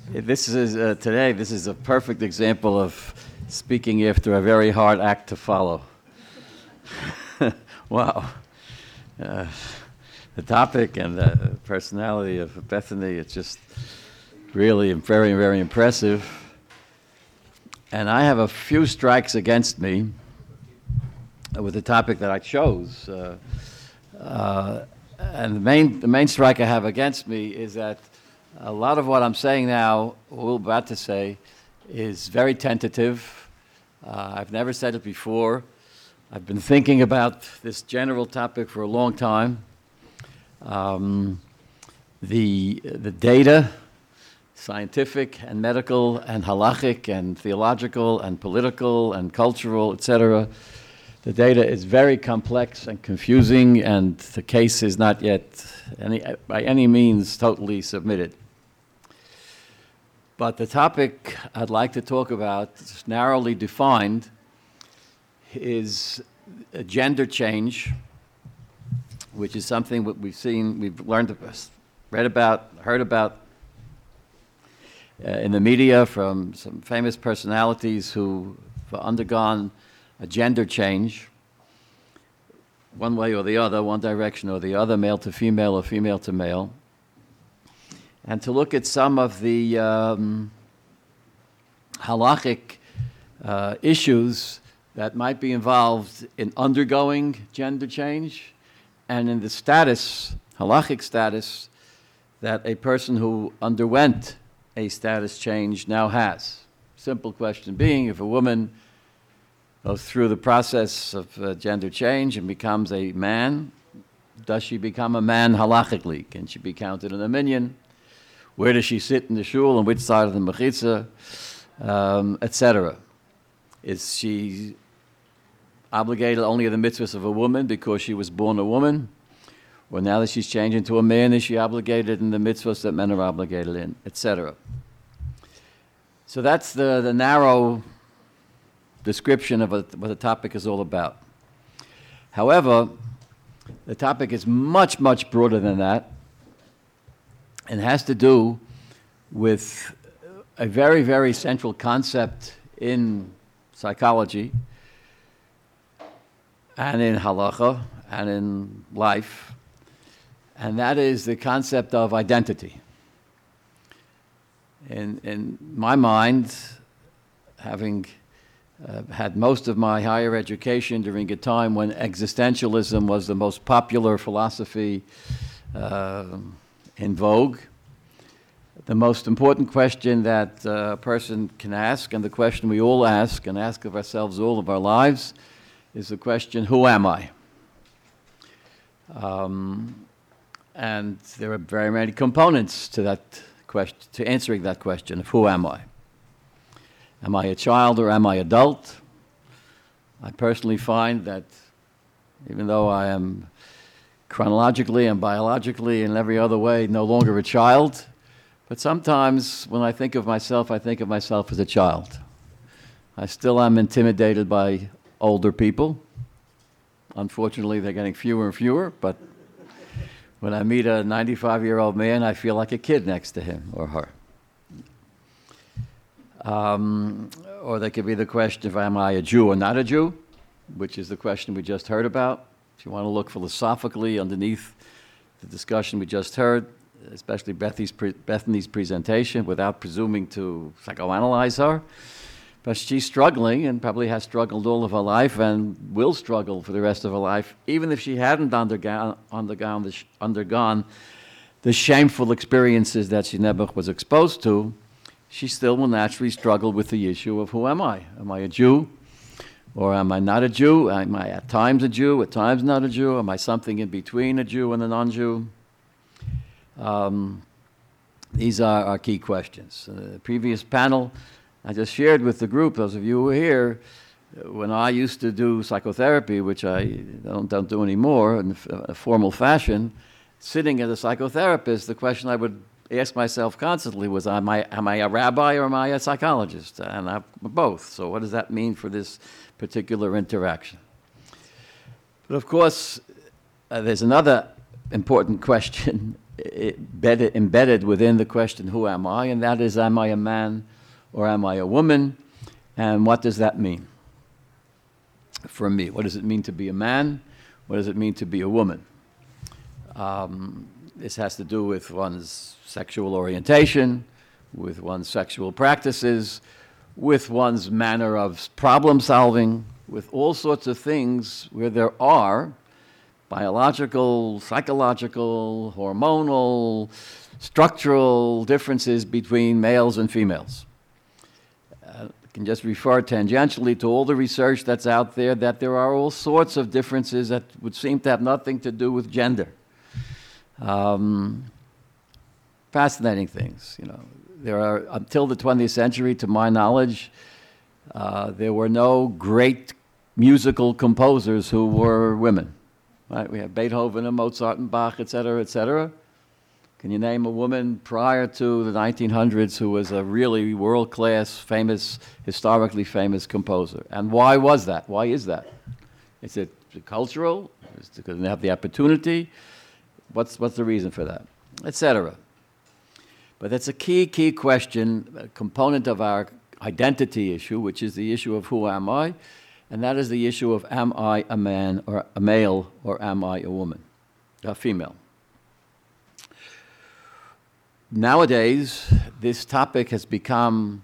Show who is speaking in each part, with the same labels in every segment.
Speaker 1: This is today. This is a perfect example of speaking after a very hard act to follow. Wow, the topic and the personality of Bethany, it's just really very, very impressive. And I have a few strikes against me with the topic that I chose. And the main strike I have against me is that a lot of what I'm saying now, what we're about to say, is very tentative. I've never said it before. I've been thinking about this general topic for a long time. The data, scientific and medical and halachic and theological and political and cultural, etc., the data is very complex and confusing, and the case is not yet by any means totally submitted. But the topic I'd like to talk about, narrowly defined, is gender change, which is something that we've learned, read about, heard about in the media from some famous personalities who have undergone a gender change, one way or the other, one direction or the other, male to female or female to male, and to look at some of the halachic issues that might be involved in undergoing gender change and in the status, halachic status, that a person who underwent a status change now has. Simple question being, if a woman goes through the process of gender change and becomes a man, does she become a man halachically? Can she be counted in a minyan? Where does she sit in the shul, on which side of the mechitza, etc.? Is she obligated only to the mitzvahs of a woman because she was born a woman? Or now that she's changed into a man, is she obligated in the mitzvahs that men are obligated in, etc.? So that's the narrow description of what the topic is all about. However, the topic is much, much broader than that, and has to do with a very, very central concept in psychology and in halacha and in life, and that is the concept of identity. In my mind, having had most of my higher education during a time when existentialism was the most popular philosophy in vogue, the most important question that a person can ask, and the question we all ask and ask of ourselves all of our lives, is the question, who am I? And there are very many components to that question, to answering that question of who am I? Am I a child or am I adult? I personally find that even though I am chronologically and biologically and every other way no longer a child, but sometimes when I think of myself as a child. I still am intimidated by older people. Unfortunately, they're getting fewer and fewer, but when I meet a 95-year-old man, I feel like a kid next to him or her. Or there could be the question of, am I a Jew or not a Jew, which is the question we just heard about. If you want to look philosophically underneath the discussion we just heard, especially Bethany's presentation, without presuming to psychoanalyze her, but she's struggling and probably has struggled all of her life and will struggle for the rest of her life, even if she hadn't undergone the shameful experiences that she never was exposed to. She still will naturally struggle with the issue of who am I? Am I a Jew? Or am I not a Jew? Am I at times a Jew, at times not a Jew? Am I something in between a Jew and a non-Jew? These are our key questions. The previous panel, I just shared with the group, those of you who were here, when I used to do psychotherapy, which I don't do anymore in a formal fashion, sitting as a psychotherapist, the question I would ask myself constantly was, am I a rabbi or am I a psychologist? And I'm both. So what does that mean for this particular interaction? But of course, there's another important question embedded within the question, who am I? And that is, am I a man or am I a woman? And what does that mean for me? What does it mean to be a man? What does it mean to be a woman? This has to do with one's sexual orientation, with one's sexual practices, with one's manner of problem solving, with all sorts of things where there are biological, psychological, hormonal, structural differences between males and females. I can just refer tangentially to all the research that's out there that there are all sorts of differences that would seem to have nothing to do with gender. Fascinating things, you know. There are, until the 20th century, to my knowledge, there were no great musical composers who were women. Right? We have Beethoven and Mozart and Bach, et cetera, et cetera. Can you name a woman prior to the 1900s who was a really world-class, famous, historically famous composer? And why was that? Why is that? Is it cultural? Is it because they have the opportunity? What's the reason for that? Et cetera. But that's a key question, a component of our identity issue, which is the issue of who am I, and that is the issue of am I a man or a male or am I a woman, a female. Nowadays, this topic has become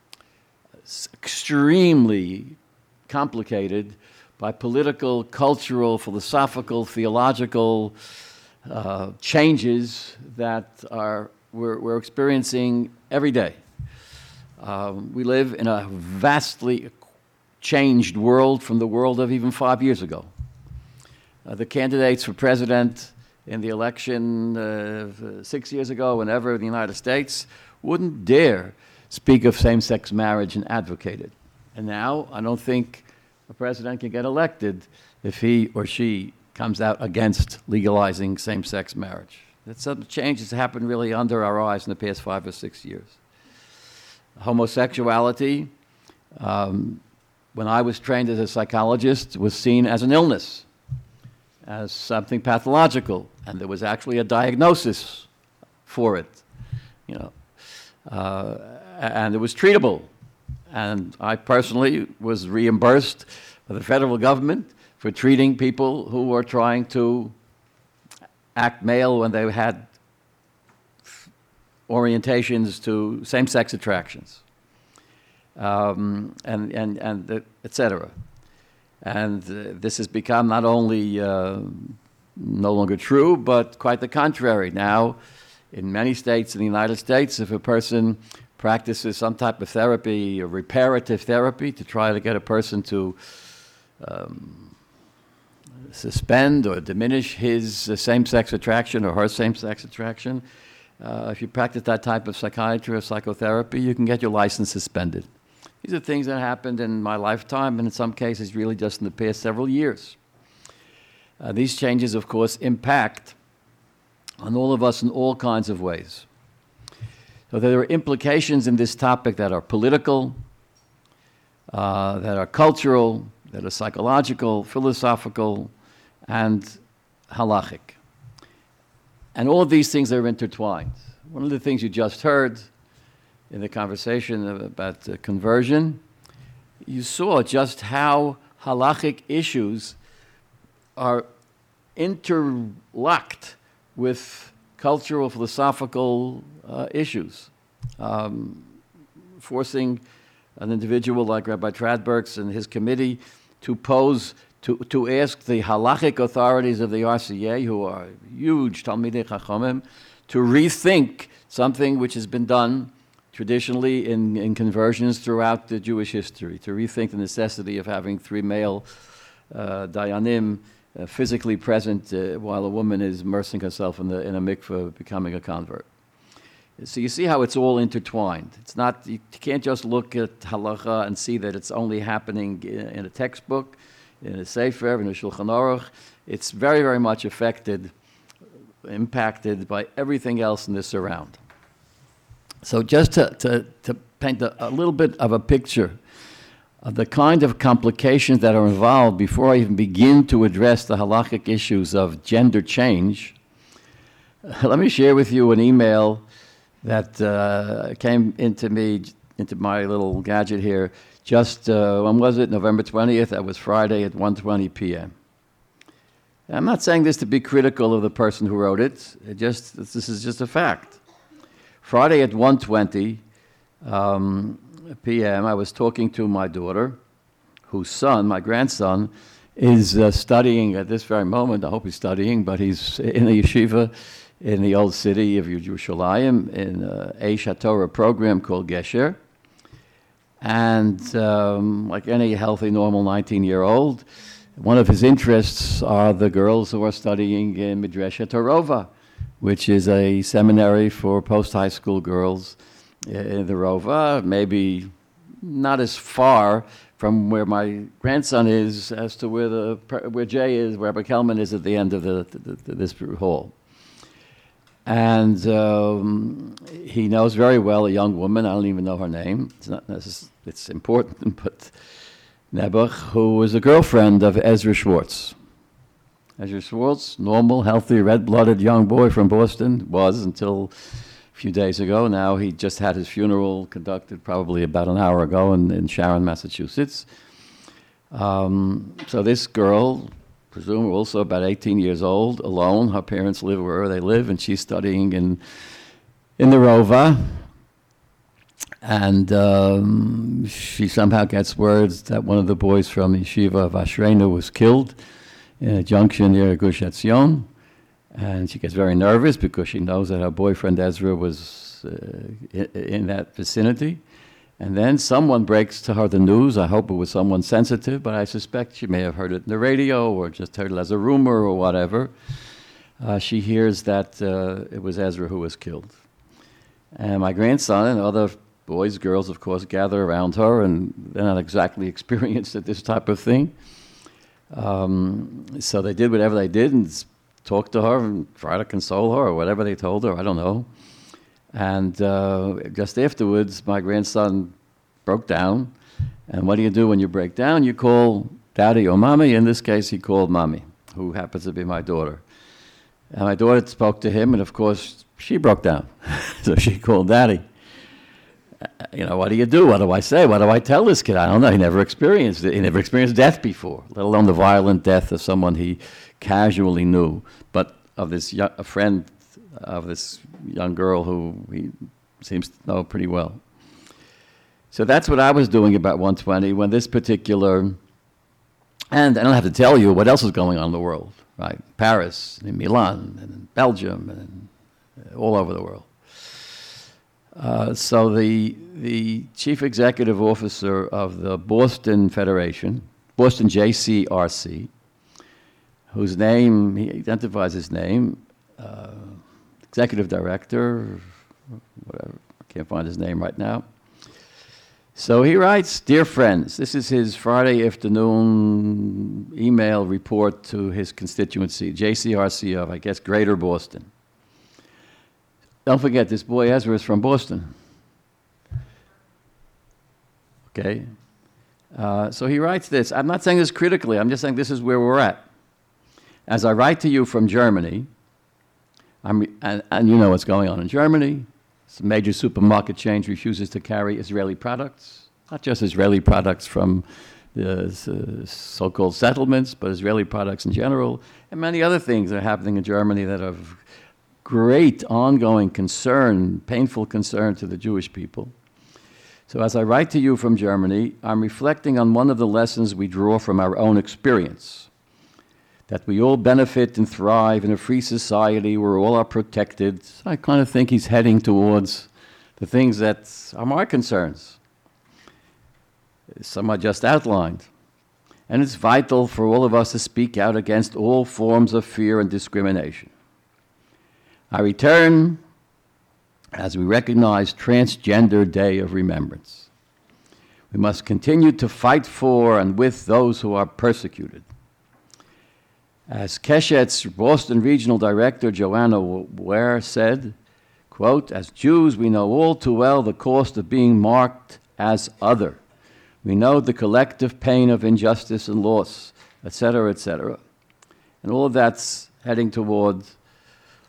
Speaker 1: extremely complicated by political, cultural, philosophical, theological changes that we're experiencing every day. We live in a vastly changed world from the world of even 5 years ago. The candidates for president in the election 6 years ago, whenever in the United States, wouldn't dare speak of same-sex marriage and advocate it. And now I don't think a president can get elected if he or she comes out against legalizing same-sex marriage. That's some change that's happened really under our eyes in the past 5 or 6 years. Homosexuality, when I was trained as a psychologist, was seen as an illness, as something pathological, and there was actually a diagnosis for it, you know, and it was treatable. And I personally was reimbursed by the federal government for treating people who were trying to act male when they had orientations to same-sex attractions, et cetera. And this has become not only no longer true, but quite the contrary. Now, in many states in the United States, if a person practices some type of therapy or reparative therapy to try to get a person to suspend or diminish his same-sex attraction or her same-sex attraction, if you practice that type of psychiatry or psychotherapy, you can get your license suspended. These are things that happened in my lifetime, and in some cases really just in the past several years. These changes, of course, impact on all of us in all kinds of ways. So there are implications in this topic that are political, that are cultural, that are psychological, philosophical, and halachic. And all of these things are intertwined. One of the things you just heard in the conversation about conversion, you saw just how halachic issues are interlocked with cultural, philosophical issues, forcing an individual like Rabbi Tradbergs and his committee to pose, to ask the halachic authorities of the RCA, who are huge Talmidei Chachamim, to rethink something which has been done traditionally in conversions throughout the Jewish history, to rethink the necessity of having 3 male dayanim physically present while a woman is immersing herself in a mikveh becoming a convert. So you see how it's all intertwined. It's not, you can't just look at halacha and see that it's only happening in a textbook, in a sefer, in a Shulchan Aruch. It's very, very much impacted by everything else in this surround. So just to paint a little bit of a picture of the kind of complications that are involved before I even begin to address the halachic issues of gender change, Let me share with you an email that came into my little gadget here, just, when was it, November 20th? That was Friday at 1:20 p.m. I'm not saying this to be critical of the person who wrote it. This is just a fact. Friday at 1:20 p.m., I was talking to my daughter, whose son, my grandson, is studying at this very moment. I hope he's studying, but he's in the yeshiva in the old city of Yerushalayim in a Torah program called Gesher. And like any healthy, normal 19-year-old, one of his interests are the girls who are studying in Midreshet Rova, which is a seminary for post-high school girls in the Rova, maybe not as far from where my grandson is as to where Jay is, where Rabbi Kelman is at the end of this hall. And he knows very well a young woman. I don't even know her name. It's important, but Nebuch, who was a girlfriend of Ezra Schwartz. Ezra Schwartz, normal, healthy, red-blooded young boy from Boston, was until a few days ago. Now he just had his funeral conducted probably about an hour ago in Sharon, Massachusetts. So this girl, presumably also about 18 years old, alone. Her parents live wherever they live, and she's studying in the Rova. And she somehow gets words that one of the boys from the yeshiva of Ashreinu was killed in a junction near Gush Etzion. And she gets very nervous because she knows that her boyfriend Ezra was in that vicinity. And then someone breaks to her the news. I hope it was someone sensitive, but I suspect she may have heard it in the radio or just heard it as a rumor or whatever. She hears that it was Ezra who was killed. And my grandson and other boys, girls, of course, gather around her, and they're not exactly experienced at this type of thing. So they did whatever they did and talked to her and tried to console her or whatever they told her, I don't know. And just afterwards, my grandson broke down. And what do you do when you break down? You call daddy or mommy. In this case, he called mommy, who happens to be my daughter. And my daughter spoke to him, and of course, she broke down. So she called daddy. You know, what do you do? What do I say? What do I tell this kid? I don't know. He never experienced it. He never experienced death before, let alone the violent death of someone he casually knew, but of a friend of this young girl who he seems to know pretty well. So that's what I was doing about 1:20 when this particular, and I don't have to tell you what else is going on in the world, right? Paris, and Milan, and in Belgium, and all over the world. So the chief executive officer of the Boston Federation, Boston JCRC, whose name, he identifies his name, executive director, whatever, I can't find his name right now. So he writes, "Dear friends," this is his Friday afternoon email report to his constituency, JCRC of, I guess, Greater Boston. Don't forget, this boy Ezra is from Boston. Okay? So he writes this. I'm not saying this critically. I'm just saying this is where we're at. As I write to you from Germany, and you know what's going on in Germany. Some major supermarket chain refuses to carry Israeli products, not just Israeli products from the so-called settlements, but Israeli products in general, and many other things that are happening in Germany that are of great ongoing concern, painful concern to the Jewish people. So as I write to you from Germany, I'm reflecting on one of the lessons we draw from our own experience, that we all benefit and thrive in a free society where all are protected. I kind of think he's heading towards the things that are my concerns. Some I just outlined. And it's vital for all of us to speak out against all forms of fear and discrimination. I return as we recognize Transgender Day of Remembrance. We must continue to fight for and with those who are persecuted. As Keshet's Boston Regional Director, Joanna Ware, said, quote, "As Jews, we know all too well the cost of being marked as other. We know the collective pain of injustice and loss, etc., etc." And all of that's heading towards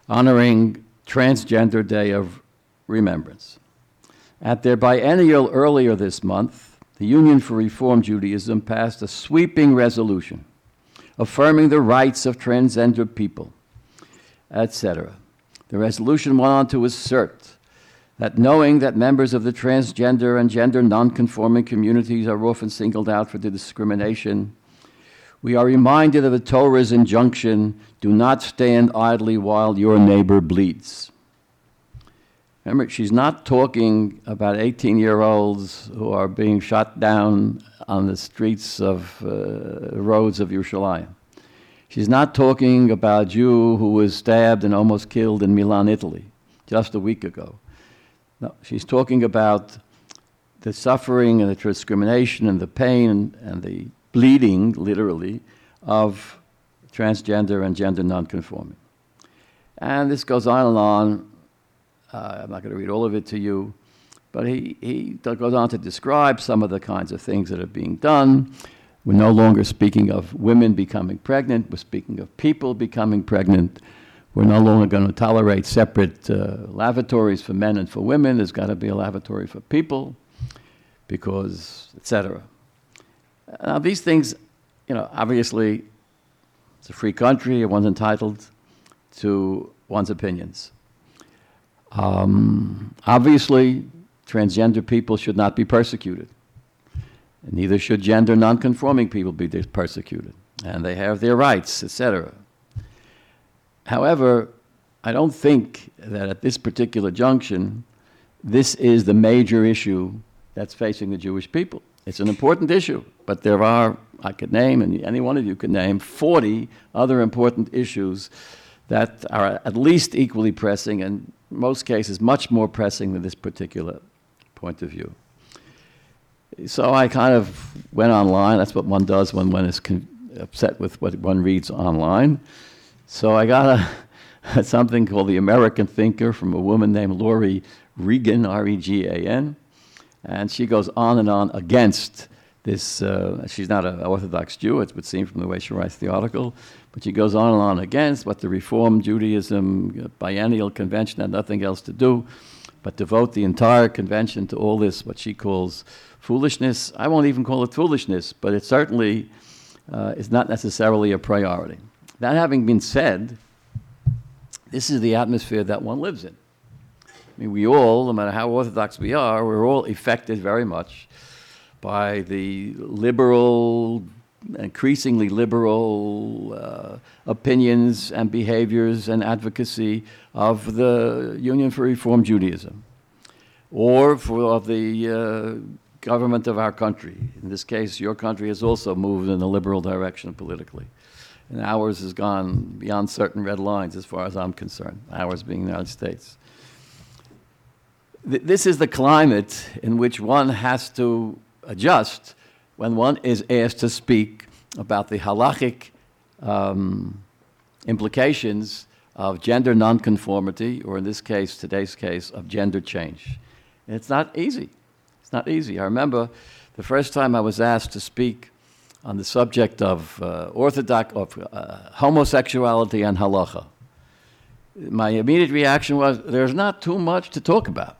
Speaker 1: honoring Transgender Day of Remembrance. At their biennial earlier this month, the Union for Reform Judaism passed a sweeping resolution affirming the rights of transgender people, etc. The resolution went on to assert that knowing that members of the transgender and gender nonconforming communities are often singled out for the discrimination, we are reminded of the Torah's injunction, do not stand idly while your neighbor bleeds. Remember, she's not talking about 18-year-olds who are being shot down on the streets of roads of Yerushalayim. She's not talking about a Jew who was stabbed and almost killed in Milan, Italy, just a week ago. No, she's talking about the suffering and the discrimination and the pain and the bleeding, literally, of transgender and gender nonconforming. And this goes on and on. I'm not going to read all of it to you, but he goes on to describe some of the kinds of things that are being done. We're no longer speaking of women becoming pregnant. We're speaking of people becoming pregnant. We're no longer going to tolerate separate lavatories for men and for women. There's got to be a lavatory for people because, etc. Now, these things, obviously, it's a free country. Everyone's entitled to one's opinions. Obviously, transgender people should not be persecuted. And neither should gender nonconforming people be persecuted. And they have their rights, etc. However, I don't think that at this particular junction, this is the major issue that's facing the Jewish people. It's an important issue, but there are, I could name, and any one of you could name, 40 other important issues that are at least equally pressing, and in most cases much more pressing than this particular point of view. So I kind of went online. That's what one does when one is upset with what one reads online. So I got something called The American Thinker from a woman named Lori Regan, R-E-G-A-N. And she goes on and on against this. She's not an Orthodox Jew, it would seem from the way she writes the article, but she goes on and on against what the Reform Judaism Biennial Convention had nothing else to do but devote the entire convention to all this, what she calls foolishness. I won't even call it foolishness, but it certainly is not necessarily a priority. That having been said, this is the atmosphere that one lives in. I mean, we all, no matter how orthodox we are, we're all affected very much by the liberal, increasingly liberal opinions and behaviors and advocacy of the Union for Reform Judaism, or of the government of our country. In this case, your country has also moved in a liberal direction politically. And ours has gone beyond certain red lines as far as I'm concerned, ours being the United States. This is the climate in which one has to adjust when one is asked to speak about the halachic implications of gender nonconformity, or in this case, today's case, of gender change. And it's not easy. It's not easy. I remember the first time I was asked to speak on the subject of homosexuality and halacha. My immediate reaction was, there's not too much to talk about.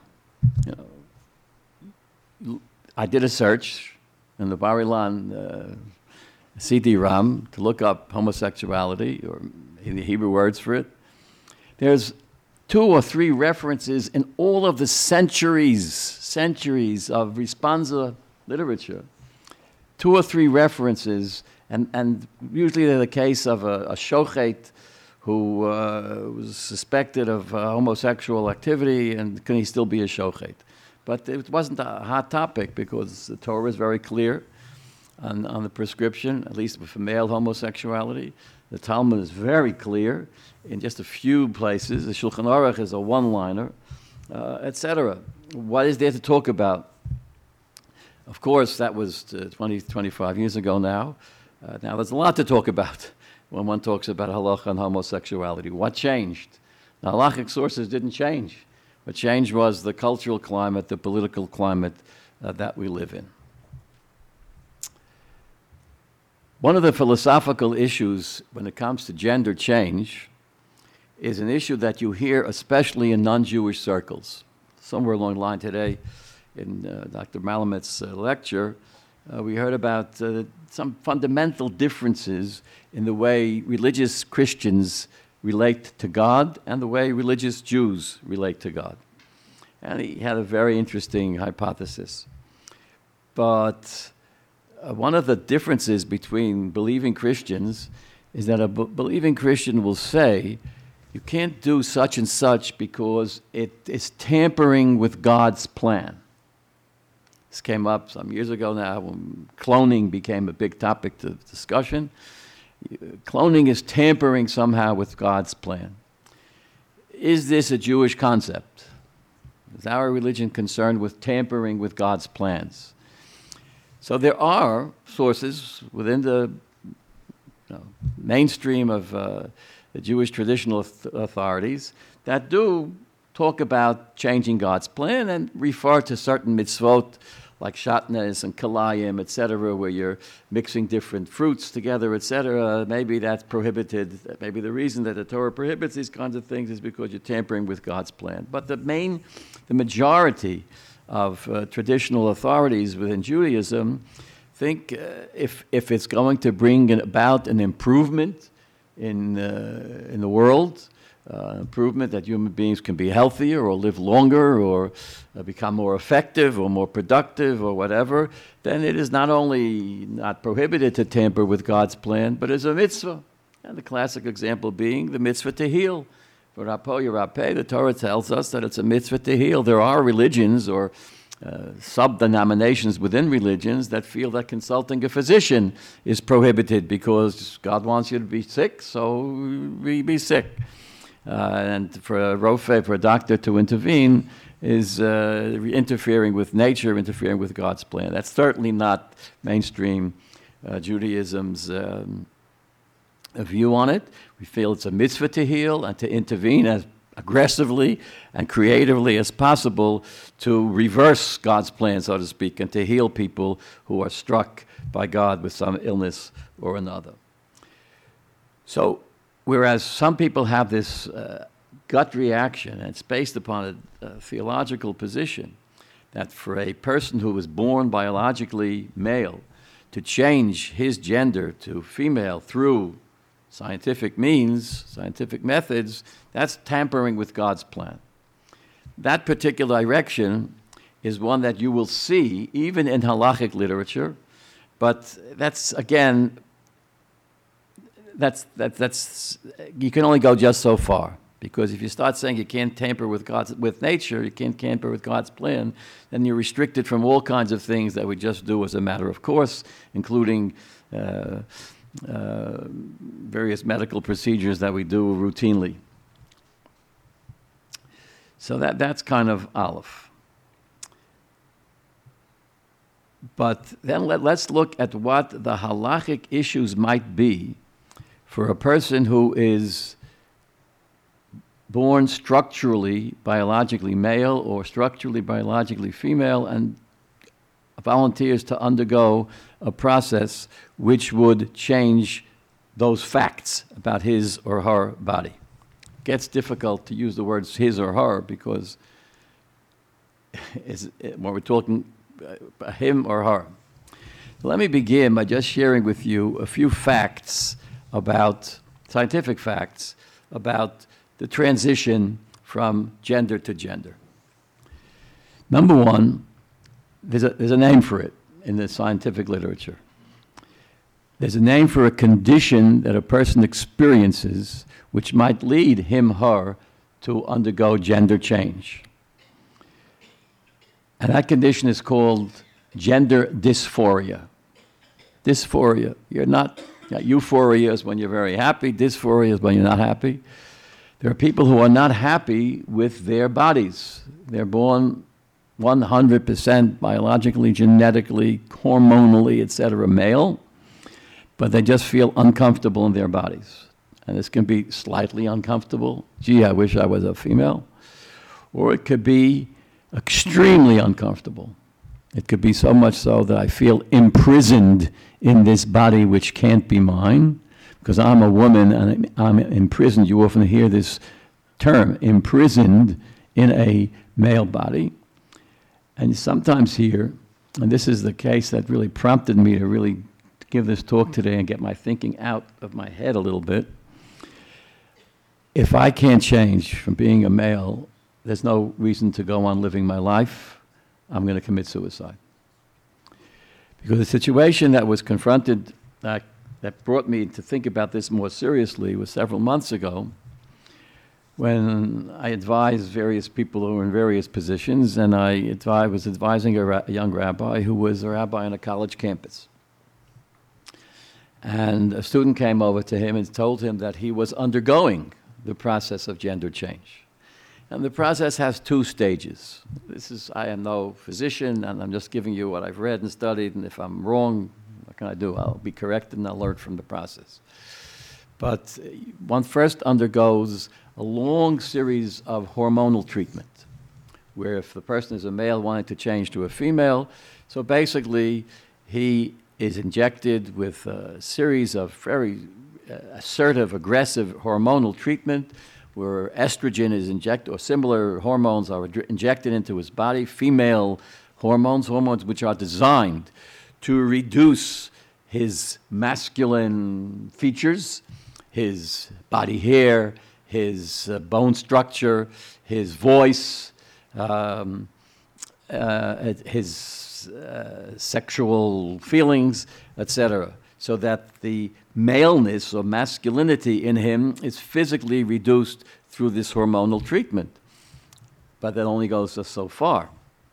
Speaker 1: I did a search in the Bar Ilan CD-ROM to look up homosexuality, or in the Hebrew words for it. There's 2 or 3 references in all of the centuries of responsa literature. 2 or 3 references, and usually they're the case of a shochet who was suspected of homosexual activity, and can he still be a shochet? But it wasn't a hot topic because the Torah is very clear on the prescription, at least for male homosexuality. The Talmud is very clear in just a few places. The Shulchan Aruch is a one-liner, etc. What is there to talk about? Of course, that was 20, 25 years ago now. Now there's a lot to talk about when one talks about halacha and homosexuality. What changed? The halachic sources didn't change. What changed was the cultural climate, the political climate that we live in. One of the philosophical issues when it comes to gender change is an issue that you hear especially in non-Jewish circles. Somewhere along the line today in Dr. Malamet's lecture, we heard about some fundamental differences in the way religious Christians relate to God and the way religious Jews relate to God. And he had a very interesting hypothesis. But one of the differences between believing Christians is that a believing Christian will say, you can't do such and such because it is tampering with God's plan. This came up some years ago now when cloning became a big topic of discussion. Cloning is tampering somehow with God's plan. Is this a Jewish concept? Is our religion concerned with tampering with God's plans? So there are sources within the mainstream of the Jewish traditional authorities that do talk about changing God's plan and refer to certain mitzvot like shatnez and kalayim, etc., where you're mixing different fruits together, etc. Maybe that's prohibited. Maybe the reason that the Torah prohibits these kinds of things is because you're tampering with God's plan. But the majority of traditional authorities within Judaism think if it's going to bring about an improvement in the world, improvement that human beings can be healthier or live longer or become more effective or more productive or whatever, then it is not only not prohibited to tamper with God's plan, but is a mitzvah. And the classic example being the mitzvah to heal. For Rapo Yerapeh, the Torah tells us that it's a mitzvah to heal. There are religions or sub-denominations within religions that feel that consulting a physician is prohibited because God wants you to be sick, so be sick. And for a rofe, for a doctor to intervene, is interfering with nature, interfering with God's plan. That's certainly not mainstream Judaism's view on it. We feel it's a mitzvah to heal and to intervene as aggressively and creatively as possible to reverse God's plan, so to speak, and to heal people who are struck by God with some illness or another. So, whereas some people have this gut reaction, and it's based upon a theological position, that for a person who was born biologically male to change his gender to female through scientific means, scientific methods, that's tampering with God's plan. That particular direction is one that you will see even in halachic literature, but that's, again, that's you can only go just so far, because if you start saying you can't tamper with nature, you can't tamper with God's plan, then you're restricted from all kinds of things that we just do as a matter of course, including various medical procedures that we do routinely. So that's kind of Aleph. But then let's look at what the halachic issues might be for a person who is born structurally, biologically male or structurally, biologically female and volunteers to undergo a process which would change those facts about his or her body. It gets difficult to use the words his or her because when we're talking him or her. So let me begin by just sharing with you a few facts about, scientific facts, about the transition from gender to gender. Number one, there's a name for it in the scientific literature. There's a name for a condition that a person experiences which might lead him, her, to undergo gender change. And that condition is called gender dysphoria. Dysphoria. Euphoria is when you're very happy. Dysphoria is when you're not happy. There are people who are not happy with their bodies. They're born 100% biologically, genetically, hormonally, etc., male, but they just feel uncomfortable in their bodies. And this can be slightly uncomfortable. Gee, I wish I was a female. Or it could be extremely uncomfortable. It could be so much so that I feel imprisoned in this body which can't be mine, because I'm a woman and I'm imprisoned. You often hear this term, imprisoned in a male body. And you sometimes hear, and this is the case that really prompted me to really give this talk today and get my thinking out of my head a little bit. If I can't change from being a male, there's no reason to go on living my life. I'm going to commit suicide. Because the situation that was confronted, that brought me to think about this more seriously, was several months ago, when I advised various people who were in various positions, and I was advising a young rabbi who was a rabbi on a college campus. And a student came over to him and told him that he was undergoing the process of gender change. And the process has two stages. I am no physician, and I'm just giving you what I've read and studied, and if I'm wrong, what can I do? I'll be corrected and I'll learn from the process. But one first undergoes a long series of hormonal treatment, where if the person is a male wanting to change to a female, so basically he is injected with a series of very assertive, aggressive hormonal treatment where estrogen is injected, or similar hormones are injected into his body, female hormones which are designed to reduce his masculine features, his body hair, his bone structure, his voice, his sexual feelings, etc., so that the maleness or masculinity in him is physically reduced through this hormonal treatment. But that only goes just so far.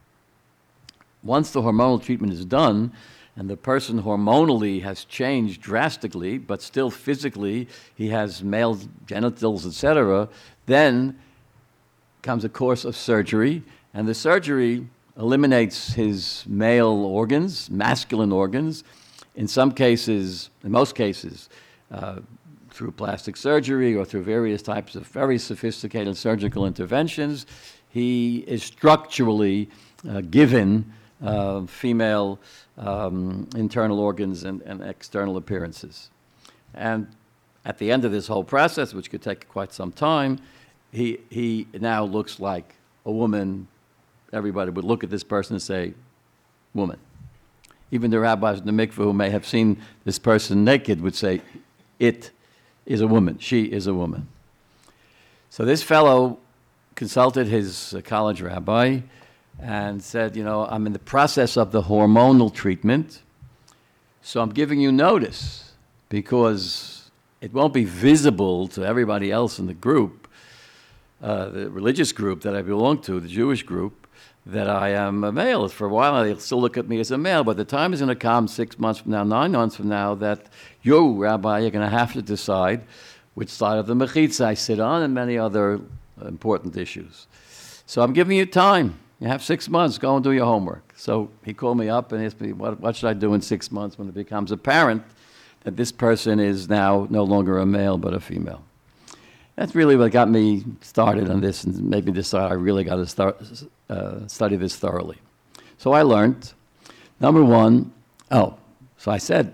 Speaker 1: Once the hormonal treatment is done, and the person hormonally has changed drastically, but still physically he has male genitals, etc., then comes a course of surgery, and the surgery eliminates his male organs, masculine organs, in some cases, in most cases, through plastic surgery or through various types of very sophisticated surgical interventions. He is structurally given female internal organs and external appearances. And at the end of this whole process, which could take quite some time, he now looks like a woman. Everybody would look at this person and say, woman. Even the rabbis in the mikveh who may have seen this person naked would say, it is a woman, she is a woman. So this fellow consulted his college rabbi and said, I'm in the process of the hormonal treatment, so I'm giving you notice because it won't be visible to everybody else in the group, the religious group that I belong to, the Jewish group, that I am a male. For a while, they'll still look at me as a male, but the time is going to come 6 months from now, 9 months from now, that you, Rabbi, you're going to have to decide which side of the mechitza I sit on and many other important issues. So I'm giving you time. You have 6 months. Go and do your homework. So he called me up and asked me, what should I do in 6 months when it becomes apparent that this person is now no longer a male but a female? That's really what got me started on this and made me decide I really got to study this thoroughly. So I learned, number one, so I said,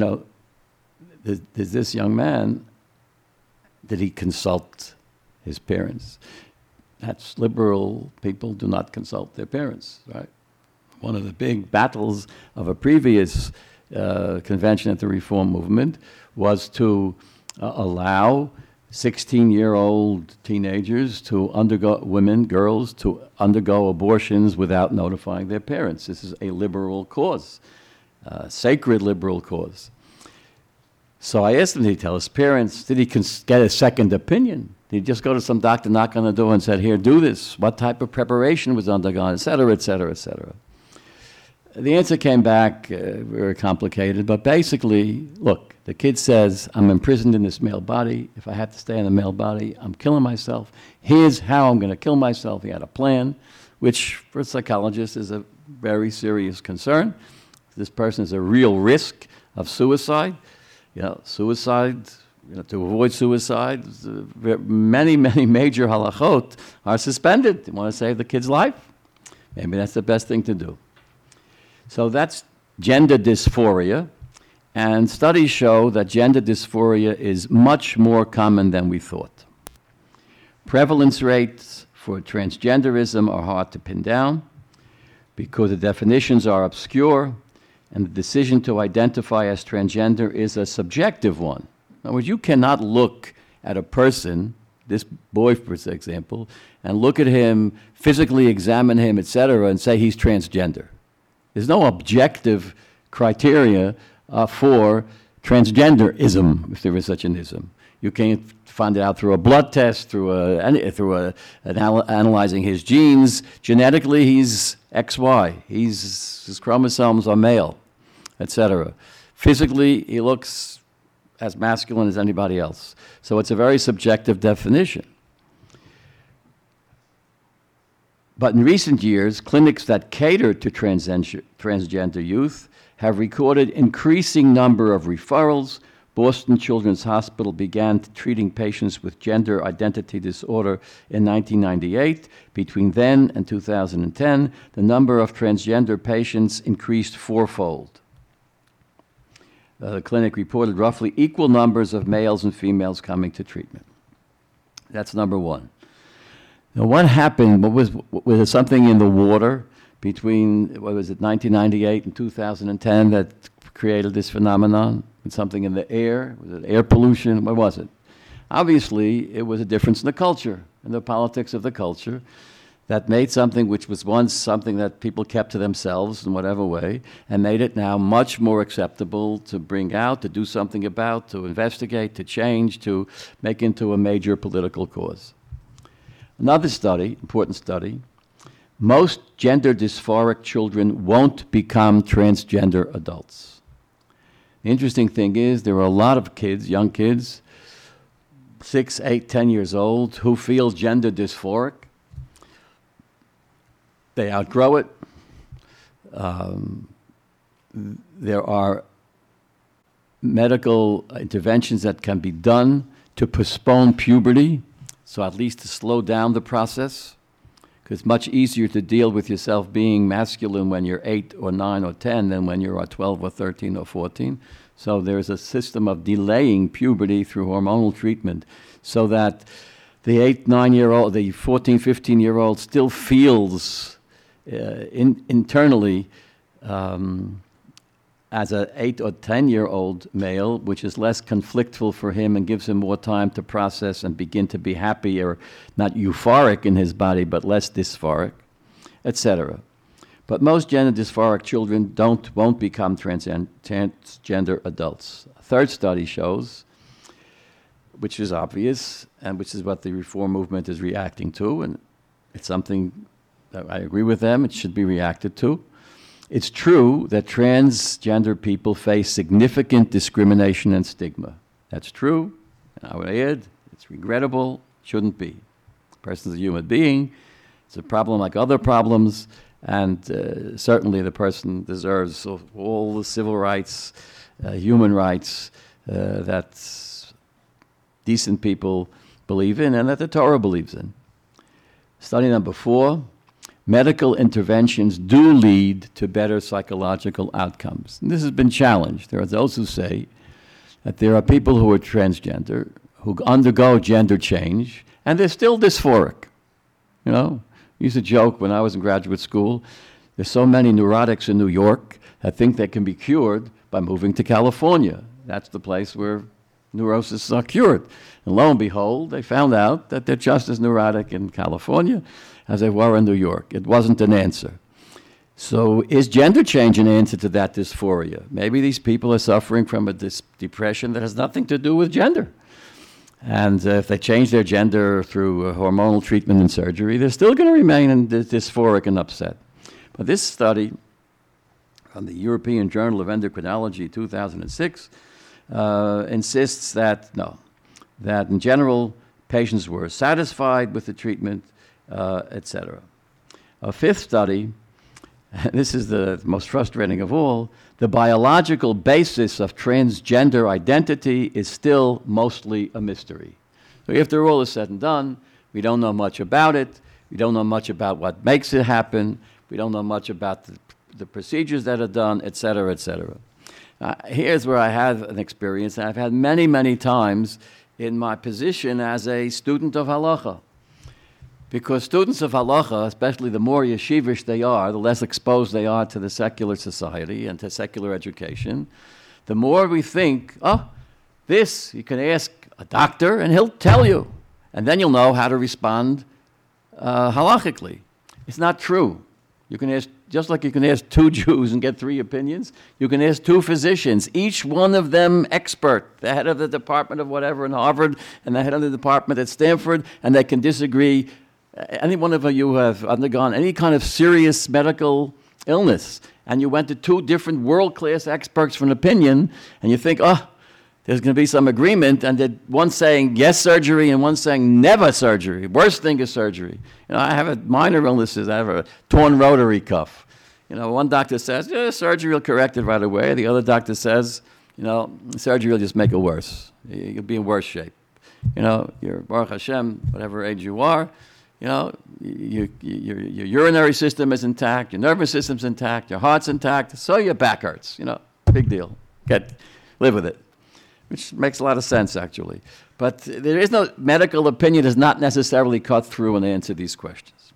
Speaker 1: there's this young man, did he consult his parents? That's liberal people do not consult their parents, right? One of the big battles of a previous convention at the Reform Movement was to allow 16-year-old teenagers girls to undergo abortions without notifying their parents. This is a liberal cause, sacred liberal cause. So I asked him, did he tell his parents? Did he get a second opinion? Did he just go to some doctor, knock on the door and said, here, do this? What type of preparation was undergone, et cetera, et cetera, et cetera? The answer came back very complicated, but basically, look, the kid says, I'm imprisoned in this male body. If I have to stay in the male body, I'm killing myself. Here's how I'm going to kill myself. He had a plan, which for a psychologist is a very serious concern. This person is a real risk of suicide. Suicide, to avoid suicide, many, many major halachot are suspended. You want to save the kid's life? Maybe that's the best thing to do. So that's gender dysphoria, And studies show that gender dysphoria is much more common than we thought. Prevalence rates for transgenderism are hard to pin down because the definitions are obscure and the decision to identify as transgender is a subjective one. In other words, you cannot look at a person, this boy, for example, and look at him, physically examine him, etc., and say he's transgender. There's no objective criteria for transgenderism, if there is such an ism. You can't find it out through a blood test, analyzing his genes. Genetically, he's XY. His chromosomes are male, etc. Physically, he looks as masculine as anybody else. So it's a very subjective definition. But in recent years, clinics that cater to transgender youth have recorded increasing number of referrals. Boston Children's Hospital began treating patients with gender identity disorder in 1998. Between then and 2010, the number of transgender patients increased fourfold. The clinic reported roughly equal numbers of males and females coming to treatment. That's number one. Now, what happened? Was there something in the water between, 1998 and 2010 that created this phenomenon? Was something in the air? Was it air pollution? What was it? Obviously, it was a difference in the culture, in the politics of the culture, that made something which was once something that people kept to themselves in whatever way, and made it now much more acceptable to bring out, to do something about, to investigate, to change, to make into a major political cause. Another study, important study, most gender dysphoric children won't become transgender adults. The interesting thing is there are a lot of kids, young kids, 6, 8, 10 years old, who feel gender dysphoric. They outgrow it. There are medical interventions that can be done to postpone puberty, so at least to slow down the process, because it's much easier to deal with yourself being masculine when you're 8 or 9 or 10 than when you're 12 or 13 or 14. So there's a system of delaying puberty through hormonal treatment so that the 8, 9-year-old, the 14, 15-year-old still feels internally as an 8 or 10-year-old male, which is less conflictful for him and gives him more time to process and begin to be happy, or not euphoric in his body, but less dysphoric, etc. But most gender dysphoric children won't become transgender adults. A third study shows, which is obvious, and which is what the reform movement is reacting to, and it's something that I agree with them, it should be reacted to. It's true that transgender people face significant discrimination and stigma. That's true, and I would add, it's regrettable, shouldn't be. The person's a human being, it's a problem like other problems, and certainly the person deserves all the civil rights, human rights that decent people believe in and that the Torah believes in. Study number 4. Medical interventions do lead to better psychological outcomes. And this has been challenged. There are those who say that there are people who are transgender, who undergo gender change, and they're still dysphoric. You know, I used to joke when I was in graduate school, there's so many neurotics in New York that think they can be cured by moving to California. That's the place where neuroses are cured. And lo and behold, they found out that they're just as neurotic in California as they were in New York. It wasn't an answer. So is gender change an answer to that dysphoria? Maybe these people are suffering from a depression that has nothing to do with gender. And if they change their gender through hormonal treatment and surgery, they're still going to remain dysphoric and upset. But this study from the European Journal of Endocrinology, 2006, insists that, that in general, patients were satisfied with the treatment, etc. A fifth study, this is the most frustrating of all, the biological basis of transgender identity is still mostly a mystery. So after all is said and done, we don't know much about it, we don't know much about what makes it happen, we don't know much about the procedures that are done, etc., etc. Here's where I have an experience that I've had many, many times in my position as a student of halacha. Because students of halacha, especially the more yeshivish they are, the less exposed they are to the secular society and to secular education, the more we think, this, you can ask a doctor and he'll tell you. And then you'll know how to respond halachically. It's not true. You can ask, just like you can ask 2 Jews and get 3 opinions, you can ask 2 physicians, each one of them expert, the head of the department of whatever in Harvard and the head of the department at Stanford, and they can disagree. Any one of you who have undergone any kind of serious medical illness, and you went to 2 different world-class experts for an opinion, and you think, there's going to be some agreement, and one saying yes surgery and one saying never surgery. Worst thing is surgery. I have minor illnesses. I have a torn rotary cuff. One doctor says, surgery will correct it right away. The other doctor says, surgery will just make it worse. You'll be in worse shape. You're Baruch Hashem, whatever age you are, your urinary system is intact, your nervous system's intact, your heart's intact, so your back hurts. Big deal. Live with it. Which makes a lot of sense, actually. But there is no medical opinion does not necessarily cut through and answer these questions.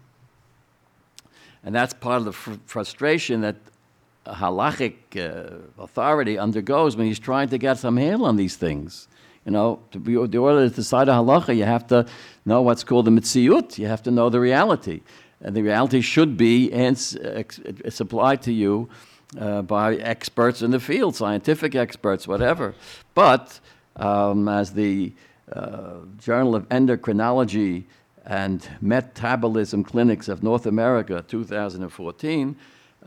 Speaker 1: And that's part of the frustration that a halachic authority undergoes when he's trying to get some handle on these things. In order to decide a halacha, you have to know what's called the mitziyut. You have to know the reality. And the reality should be supplied to you by experts in the field, scientific experts, whatever. But as the Journal of Endocrinology and Metabolism Clinics of North America, 2014,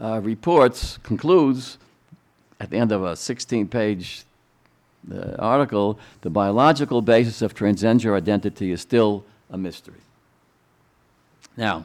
Speaker 1: concludes, at the end of a 16-page article, the biological basis of transgender identity is still a mystery. Now,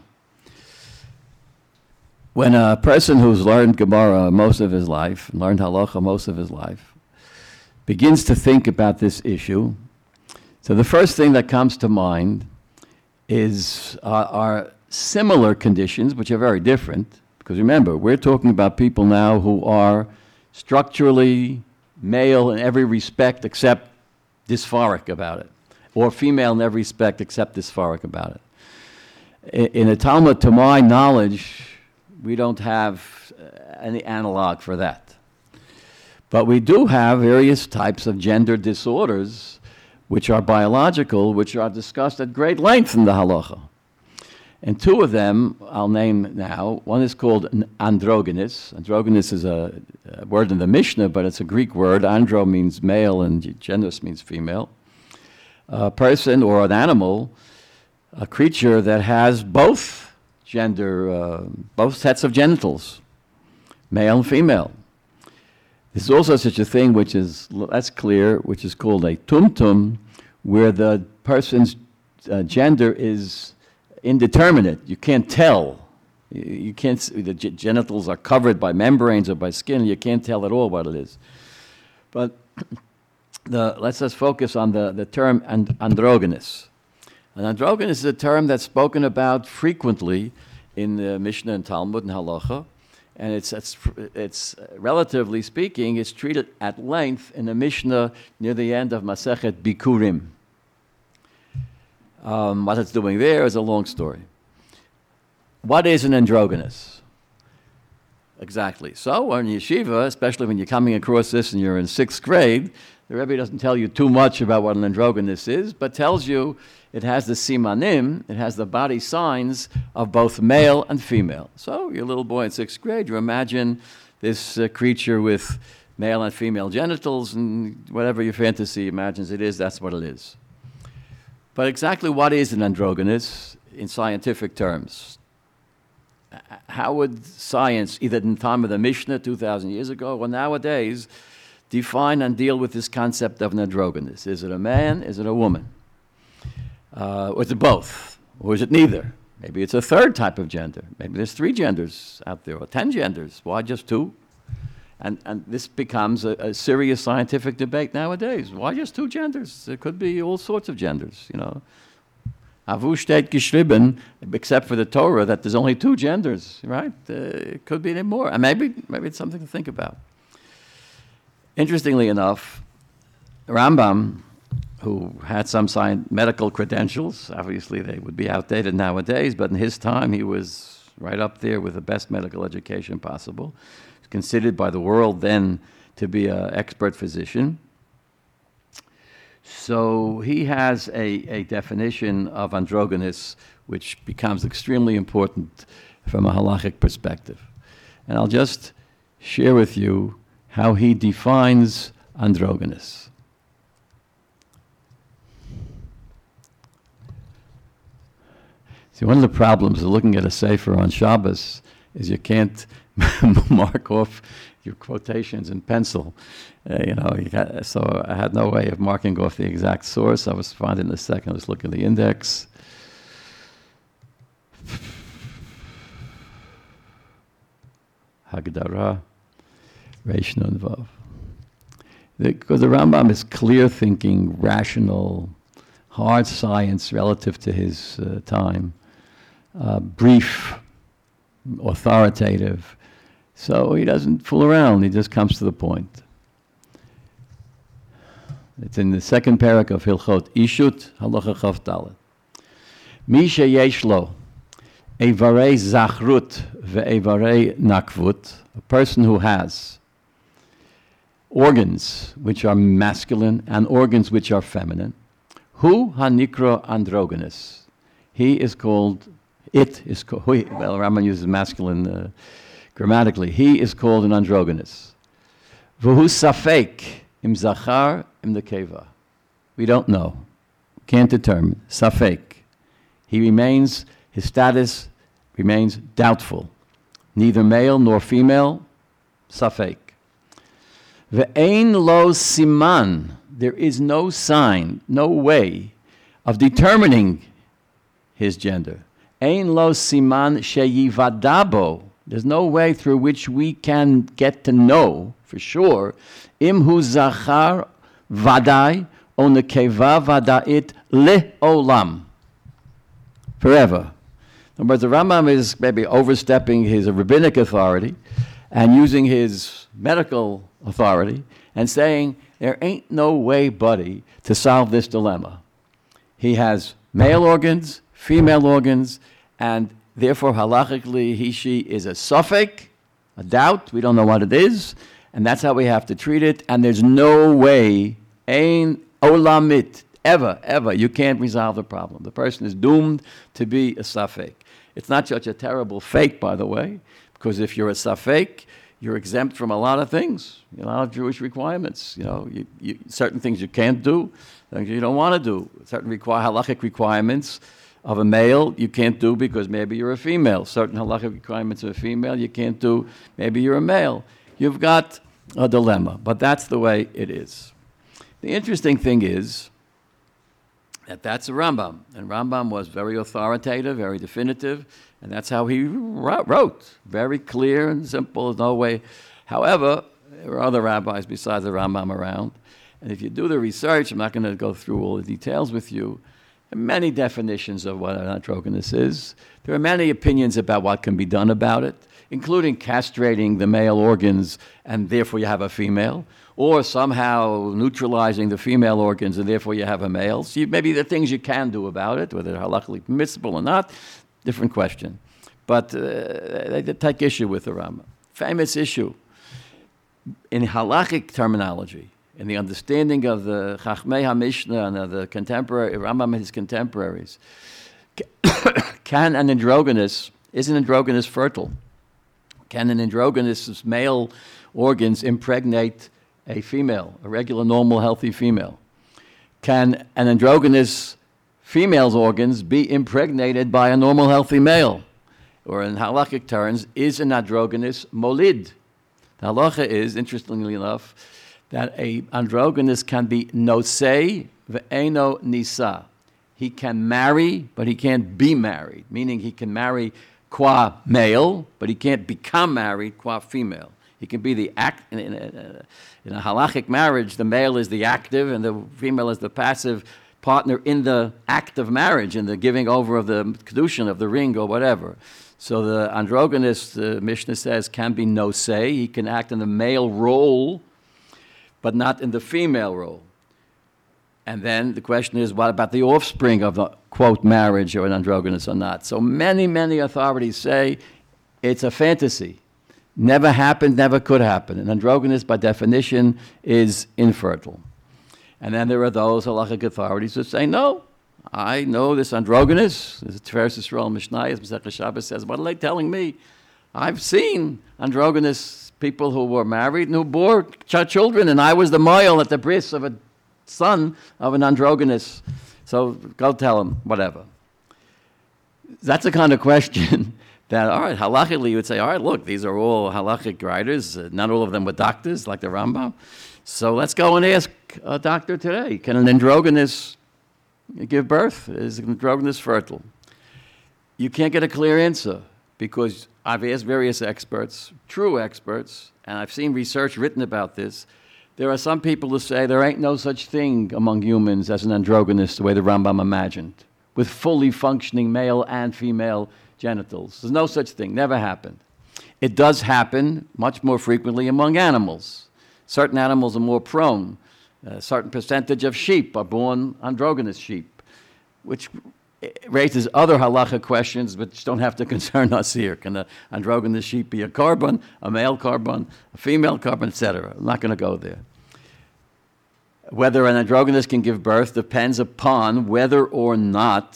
Speaker 1: when a person who's learned Gemara most of his life, learned halacha most of his life, begins to think about this issue, so the first thing that comes to mind is are similar conditions, which are very different, because remember, we're talking about people now who are structurally male in every respect except dysphoric about it, or female in every respect except dysphoric about it. In the Talmud, to my knowledge, we don't have any analog for that. But we do have various types of gender disorders which are biological, which are discussed at great length in the halacha. And 2 of them I'll name now. One is called androgynous. Androgynous is a word in the Mishnah, but it's a Greek word. Andro means male and genus means female. A person or an animal, a creature that has both both sets of genitals, male and female. There's also such a thing that's clear, which is called a tumtum, where the person's gender is indeterminate. You can't tell. The genitals are covered by membranes or by skin. You can't tell at all what it is. But let's just focus on the term androgynous. And androgynous is a term that's spoken about frequently in the Mishnah and Talmud and Halacha, and it's relatively speaking, it's treated at length in the Mishnah near the end of Masechet Bikurim. What it's doing there is a long story. What is an androgynous? Exactly. So in yeshiva, especially when you're coming across this and you're in 6th grade, the Rebbe doesn't tell you too much about what an androgynous is, but tells you it has the simanim, it has the body signs of both male and female. So you're a little boy in 6th grade, you imagine this creature with male and female genitals, and whatever your fantasy imagines it is, that's what it is. But exactly what is an androgynous in scientific terms? How would science, either in the time of the Mishnah 2,000 years ago or nowadays, define and deal with this concept of an androgynous? Is it a man? Is it a woman? Or is it both? Or is it neither? Maybe it's a third type of gender. Maybe there's 3 genders out there, or 10 genders. Why just 2? And this becomes a serious scientific debate nowadays. Why just 2 genders? There could be all sorts of genders, Avu steht geschrieben, except for the Torah, that there's only 2 genders, right? It could be any more. And maybe it's something to think about. Interestingly enough, Rambam, who had some medical credentials, obviously they would be outdated nowadays, but in his time he was right up there with the best medical education possible. He's considered by the world then to be an expert physician. So he has a definition of androgynous which becomes extremely important from a halachic perspective. And I'll just share with you how he defines androgynous. See, one of the problems of looking at a sefer on Shabbos is you can't mark off your quotations in pencil. So I had no way of marking off the exact source. I was finding in a second. I was looking at the index. Hagdara, Reish Nun Vav. Because the Rambam is clear thinking, rational, hard science relative to his time, brief, authoritative. So he doesn't fool around, he just comes to the point. It's in the second parak of Hilchot Ishut, Halacha Chav Dalet. Mi sheyesh lo eivarei zachrut ve'eivarei nakvut, a person who has organs which are masculine and organs which are feminine, hu hanikro androgynous. Well, Rambam uses masculine grammatically. He is called an androgynous. V'hu safek im zachar im nekeva. We don't know. Can't determine. Safek. His status remains doubtful. Neither male nor female. Safek. Ve'ein lo siman. There is no sign, no way of determining his gender. Ein lo siman sheyivadabo. There's no way through which we can get to know for sure. Im hu zachar vadai o nekeva vadait le'olam. Forever. In other words, the Rambam is maybe overstepping his rabbinic authority and using his medical authority and saying, there ain't no way, buddy, to solve this dilemma. He has male organs, female organs, and therefore, halachically, she is a suffix, a doubt. We don't know what it is, and that's how we have to treat it. And there's no way, ein olamit, ever, you can't resolve the problem. The person is doomed to be a suffix. It's not such a terrible fake, by the way, because if you're a suffix, you're exempt from a lot of things, a lot of Jewish requirements. Certain things you can't do, things you don't want to do. Certain halachic requirements of a male you can't do because maybe you're a female. Certain halachic requirements of a female you can't do, maybe you're a male. You've got a dilemma, but that's the way it is. The interesting thing is that that's a Rambam, and Rambam was very authoritative, very definitive, and that's how he wrote. Very clear and simple, no way. However, there are other rabbis besides the Rambam around, and if you do the research, I'm not going to go through all the details with you, there are many definitions of what an androgynous is. There are many opinions about what can be done about it, including castrating the male organs and therefore you have a female, or somehow neutralizing the female organs and therefore you have a male. So maybe the things you can do about it, whether they're halachically permissible or not, different question. But they take issue with the Rambam. Famous issue. In halachic terminology, in the understanding of the Chachmei HaMishnah and of the contemporary, Rambam and his contemporaries, is an androgynous fertile? Can an androgynous male organs impregnate a female, a regular, normal, healthy female? Can an androgynous female's organs be impregnated by a normal, healthy male? Or in halakhic terms, is an androgynous molid? The halacha is, interestingly enough, that a androgynous can be nosei ve'eno nisa. He can marry, but he can't be married, meaning he can marry qua male, but he can't become married qua female. He can be the in a halachic marriage, the male is the active and the female is the passive partner in the act of marriage, in the giving over of the kedushin, of the ring or whatever. So the androgynous, the Mishnah says, can be nosei. He can act in the male role. but not in the female role. And then the question is, what about the offspring of the, quote, marriage or an androgynous or not? So many, many authorities say it's a fantasy. Never happened, never could happen. An androgynous, by definition, is infertile. And then there are those halachic authorities that say, no, I know this androgynous. This is Tiferes Yisrael Mishnayos, Masechah Shabbos says, what are they telling me? I've seen androgynous people who were married and who bore children, and I was the moil at the bris of a son of an androgynous. So go tell him, whatever. That's the kind of question that, all right, halachically you would say, all right, look, these are all halachic writers. Not all of them were doctors like the Rambam. So let's go and ask a doctor today, can an androgynous give birth? Is an androgynous fertile? You can't get a clear answer because I've asked various experts, true experts, and I've seen research written about this. There are some people who say there ain't no such thing among humans as an androgynous the way the Rambam imagined, with fully functioning male and female genitals. There's no such thing, never happened. It does happen much more frequently among animals. Certain animals are more prone. A certain percentage of sheep are born androgynous sheep, which raises other halacha questions which don't have to concern us here. Can an androgynous sheep be a carbon, a male carbon, a female carbon, etc.? I'm not going to go there. Whether an androgynous can give birth depends upon whether or not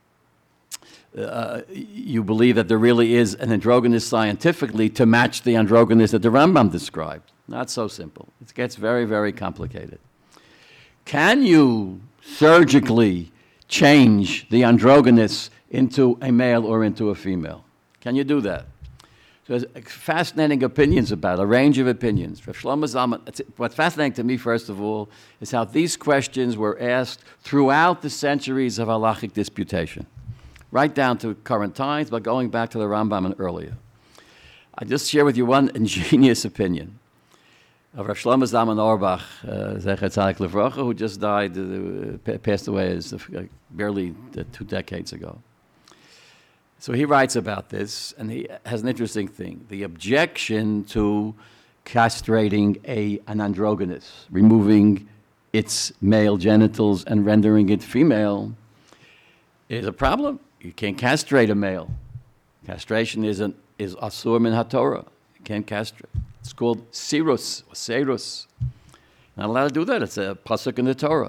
Speaker 1: you believe that there really is an androgynous scientifically to match the androgynous that the Rambam described. Not so simple. It gets very, very complicated. Can you surgically change the androgynous into a male or into a female? Can you do that? So there's fascinating opinions about it, a range of opinions. Rav Shlomo Zalman, what's fascinating to me, first of all, is how these questions were asked throughout the centuries of halachic disputation, right down to current times, but going back to the Rambam and earlier. I just share with you one ingenious opinion of Rav Shlomo Zalman Auerbach, Zecher Tzadik Livracha, who just died, passed away barely 2 decades ago. So he writes about this, and he has an interesting thing. The objection to castrating an androgynous, removing its male genitals and rendering it female, is a problem. You can't castrate a male. Castration is asur min haTorah. You can't castrate. It's called sirus, or serus. Not allowed to do that. It's a pasuk in the Torah.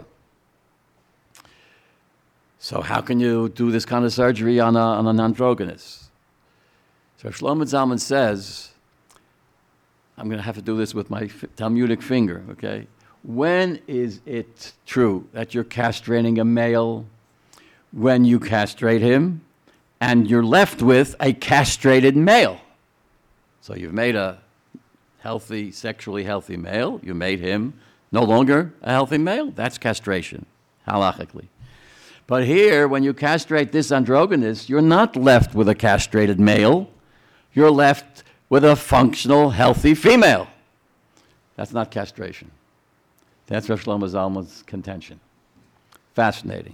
Speaker 1: So how can you do this kind of surgery on an androgynous? So Shlomo Zalman says, I'm going to have to do this with my Talmudic finger, okay? When is it true that you're castrating a male? When you castrate him and you're left with a castrated male. So you've made a healthy, sexually healthy male. You made him no longer a healthy male. That's castration, halachically. But here, when you castrate this androgynous, you're not left with a castrated male. You're left with a functional, healthy female. That's not castration. That's Rav Shlomo Zalman's contention. Fascinating.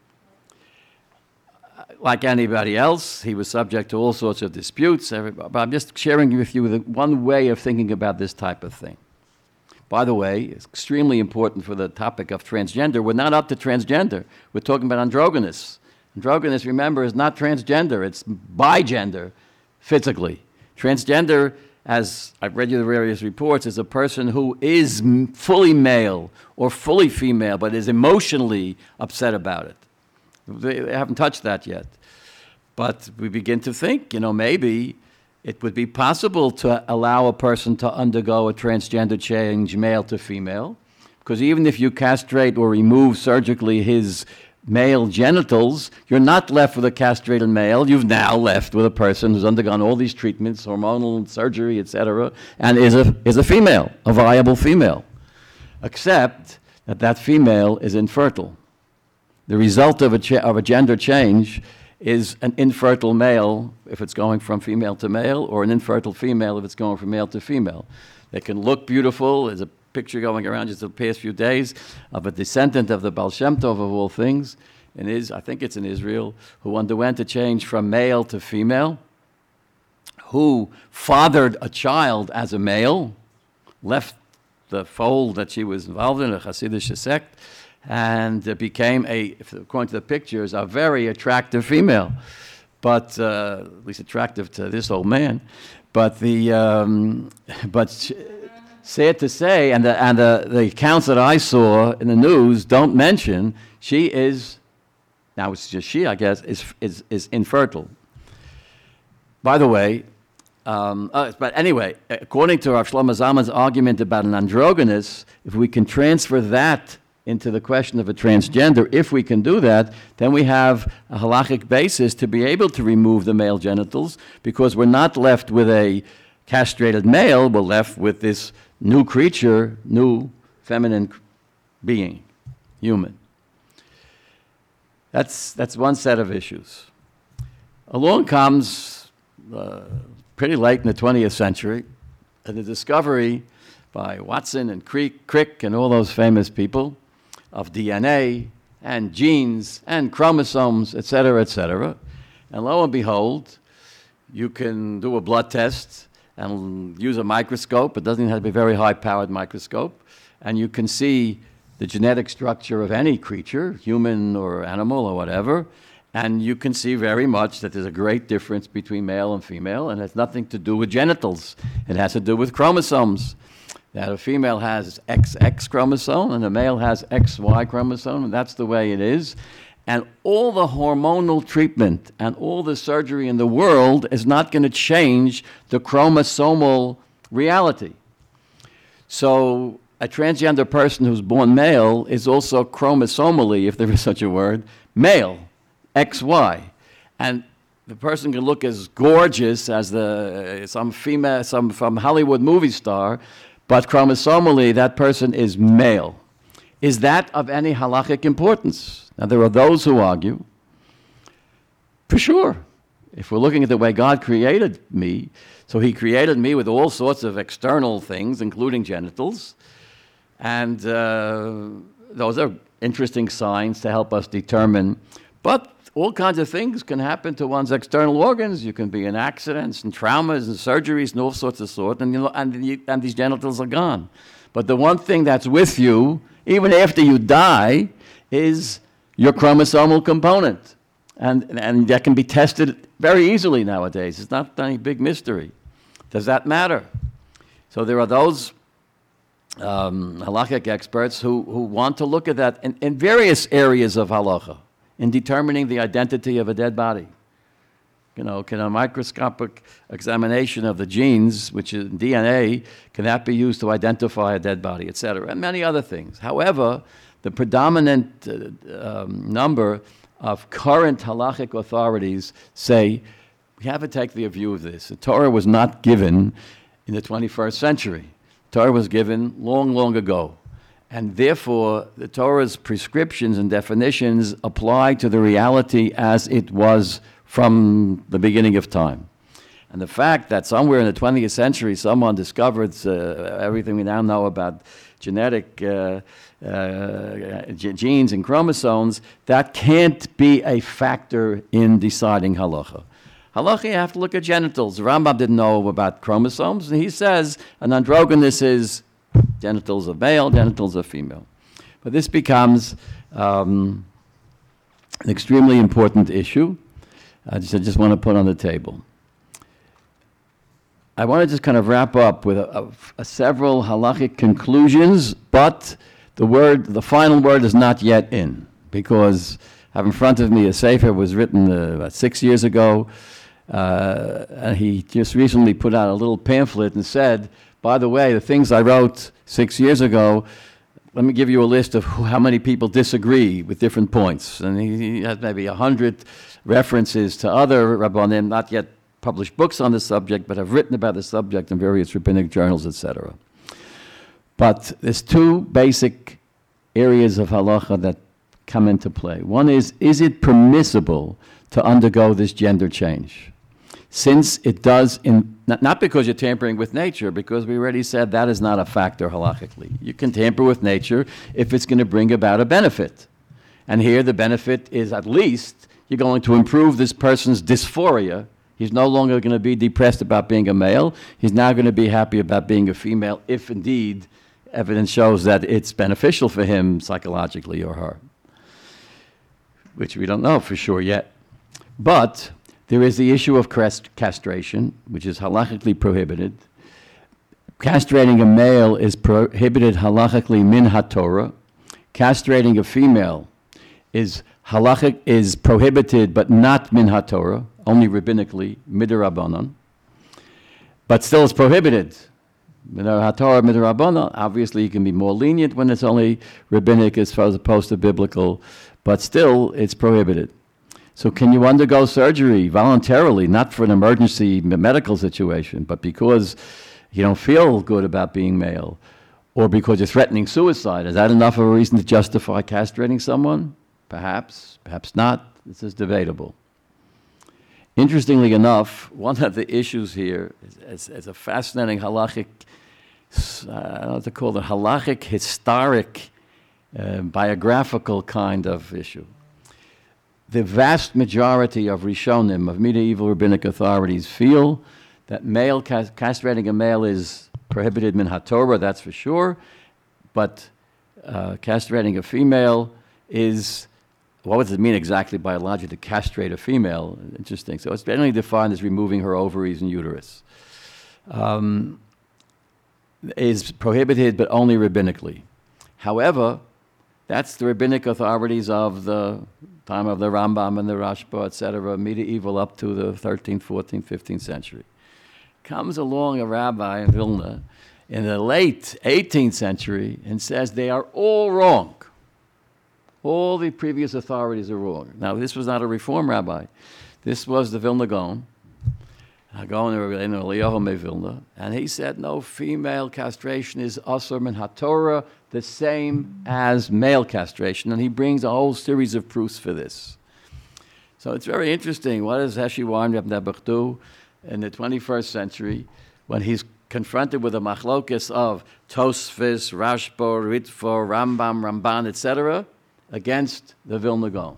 Speaker 1: Like anybody else, he was subject to all sorts of disputes. But I'm just sharing with you one way of thinking about this type of thing. By the way, it's extremely important for the topic of transgender. We're not up to transgender. We're talking about androgynous. Androgynous, remember, is not transgender. It's bigender, physically. Transgender, as I've read you the various reports, is a person who is fully male or fully female, but is emotionally upset about it. They haven't touched that yet. But we begin to think, maybe it would be possible to allow a person to undergo a transgender change, male to female, because even if you castrate or remove surgically his male genitals, you're not left with a castrated male. You've now left with a person who's undergone all these treatments, hormonal surgery, etc., and is a female, a viable female, except that female is infertile. The result of a gender change is an infertile male if it's going from female to male, or an infertile female if it's going from male to female. They can look beautiful. There's a picture going around just the past few days of a descendant of the Baal Shem Tov, of all things, I think it's in Israel, who underwent a change from male to female, who fathered a child as a male, left the fold that she was involved in, a Hasidic sect, and became according to the pictures, a very attractive female, but at least attractive to this old man. But sad to say, and the accounts that I saw in the news don't mention she is. Now it's just she, I guess, is infertile. By the way, but anyway, according to Rav Shlomo Zalman's argument about an androgynous, if we can transfer that into the question of a transgender, if we can do that, then we have a halachic basis to be able to remove the male genitals, because we're not left with a castrated male, we're left with this new creature, new feminine being, human. That's one set of issues. Along comes, pretty late in the 20th century, the discovery by Watson and Crick and all those famous people of DNA and genes and chromosomes, et cetera, et cetera. And lo and behold, you can do a blood test and use a microscope. It doesn't have to be a very high-powered microscope. And you can see the genetic structure of any creature, human or animal or whatever, and you can see very much that there's a great difference between male and female, and it has nothing to do with genitals. It has to do with chromosomes. That a female has XX chromosome and a male has XY chromosome, and that's the way it is. And all the hormonal treatment and all the surgery in the world is not going to change the chromosomal reality. So a transgender person who's born male is also chromosomally, if there is such a word, male, XY. And the person can look as gorgeous as some from Hollywood movie star, but chromosomally that person is male. Is that of any halachic importance? Now there are those who argue, for sure. If we're looking at the way God created me, so he created me with all sorts of external things, including genitals, and those are interesting signs to help us determine. But all kinds of things can happen to one's external organs. You can be in accidents and traumas and surgeries and all sorts of sort, and these genitals are gone. But the one thing that's with you, even after you die, is your chromosomal component. And that can be tested very easily nowadays. It's not any big mystery. Does that matter? So there are those halakhic experts who want to look at that in various areas of halacha, in determining the identity of a dead body. You know, can a microscopic examination of the genes, which is DNA, can that be used to identify a dead body, et cetera, and many other things. However, the predominant number of current halachic authorities say, we have to take the view of this. The Torah was not given in the 21st century. The Torah was given long, long ago. And therefore, the Torah's prescriptions and definitions apply to the reality as it was from the beginning of time. And the fact that somewhere in the 20th century someone discovered everything we now know about genetic genes and chromosomes, that can't be a factor in deciding halacha. Halacha, you have to look at genitals. The Rambam didn't know about chromosomes, and he says an androgynous is genitals of male, genitals of female. But this becomes an extremely important issue. I just want to put on the table. I want to just kind of wrap up with several halachic conclusions, but the final word is not yet in, because I have in front of me a sefer was written about 6 years ago, and he just recently put out a little pamphlet and said, by the way, the things I wrote 6 years ago, let me give you a list of how many people disagree with different points. And he has maybe 100 references to other Rabbanim, not yet published books on the subject, but have written about the subject in various rabbinic journals, etc. But there's two basic areas of halacha that come into play. One is it permissible to undergo this gender change? Since it does, not because you're tampering with nature, because we already said that is not a factor halachically. You can tamper with nature if it's going to bring about a benefit. And here the benefit is at least you're going to improve this person's dysphoria. He's no longer going to be depressed about being a male. He's now going to be happy about being a female, if indeed evidence shows that it's beneficial for him psychologically or her, which we don't know for sure yet. But there is the issue of castration, which is halachically prohibited. Castrating a male is prohibited halachically min haTorah. Castrating a female is prohibited, but not min haTorah, only rabbinically, midirabanan. But still it's prohibited. Min haTorah, midirabanan. Obviously, you can be more lenient when it's only rabbinic as opposed to biblical, but still it's prohibited. So can you undergo surgery voluntarily, not for an emergency medical situation, but because you don't feel good about being male, or because you're threatening suicide? Is that enough of a reason to justify castrating someone? Perhaps, perhaps not. This is debatable. Interestingly enough, one of the issues here is a fascinating halachic, I don't know what to call it, halachic, historic, biographical kind of issue. The vast majority of Rishonim, of medieval rabbinic authorities, feel that castrating a male is prohibited min haTorah, that's for sure, but castrating a female is, what does it mean exactly biologically to castrate a female? Interesting. So it's generally defined as removing her ovaries and uterus. Is prohibited, but only rabbinically. However, that's the rabbinic authorities of the time of the Rambam and the Rashba, etc., medieval up to the 13th, 14th, 15th century. Comes along a rabbi in Vilna in the late 18th century and says they are all wrong. All the previous authorities are wrong. Now, this was not a Reform rabbi. This was the Vilna Gaon, Eliyahu Vilna, and he said, no, female castration is asur min haTorah, the same as male castration, and he brings a whole series of proofs for this. So it's very interesting. What does Heshi Weinreb Nebuch do in the 21st century when he's confronted with a machlokes of Tosfos, Rashba, Ritva, Rambam, Ramban, etc., against the Vilna Gaon?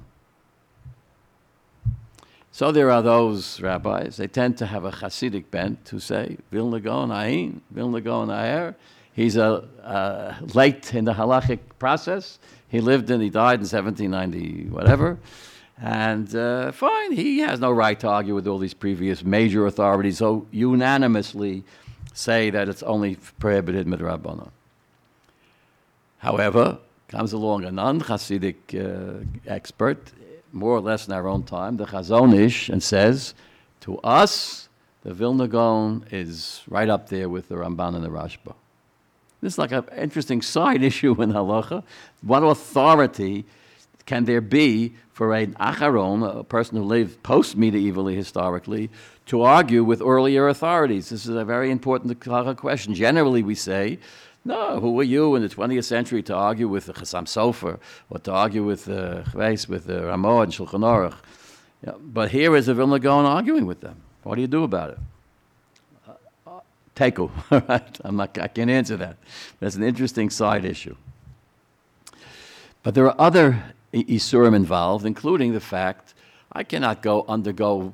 Speaker 1: So there are those rabbis, they tend to have a Hasidic bent who say, Vilna Gaon Ayin, Vilna Gaon Ayer. He's late in the halachic process. He died in 1790, whatever. And fine, he has no right to argue with all these previous major authorities who unanimously say that it's only prohibited midrabanan. However, comes along a non-Hasidic expert, more or less in our own time, the Chazon Ish, and says, to us, the Vilna Gaon is right up there with the Ramban and the Rashba. This is like an interesting side issue in halacha. What authority can there be for an acharon, a person who lived post-medievally historically, to argue with earlier authorities? This is a very important halacha question. Generally, we say, no, who were you in the 20th century to argue with the Chassam Sofer or to argue with the Ramah and Shulchan Aruch? Yeah, but here is the Vilna Gaon arguing with them. What do you do about it? Teku, right? I can't answer that. That's an interesting side issue. But there are other isurim involved, including the fact I cannot undergo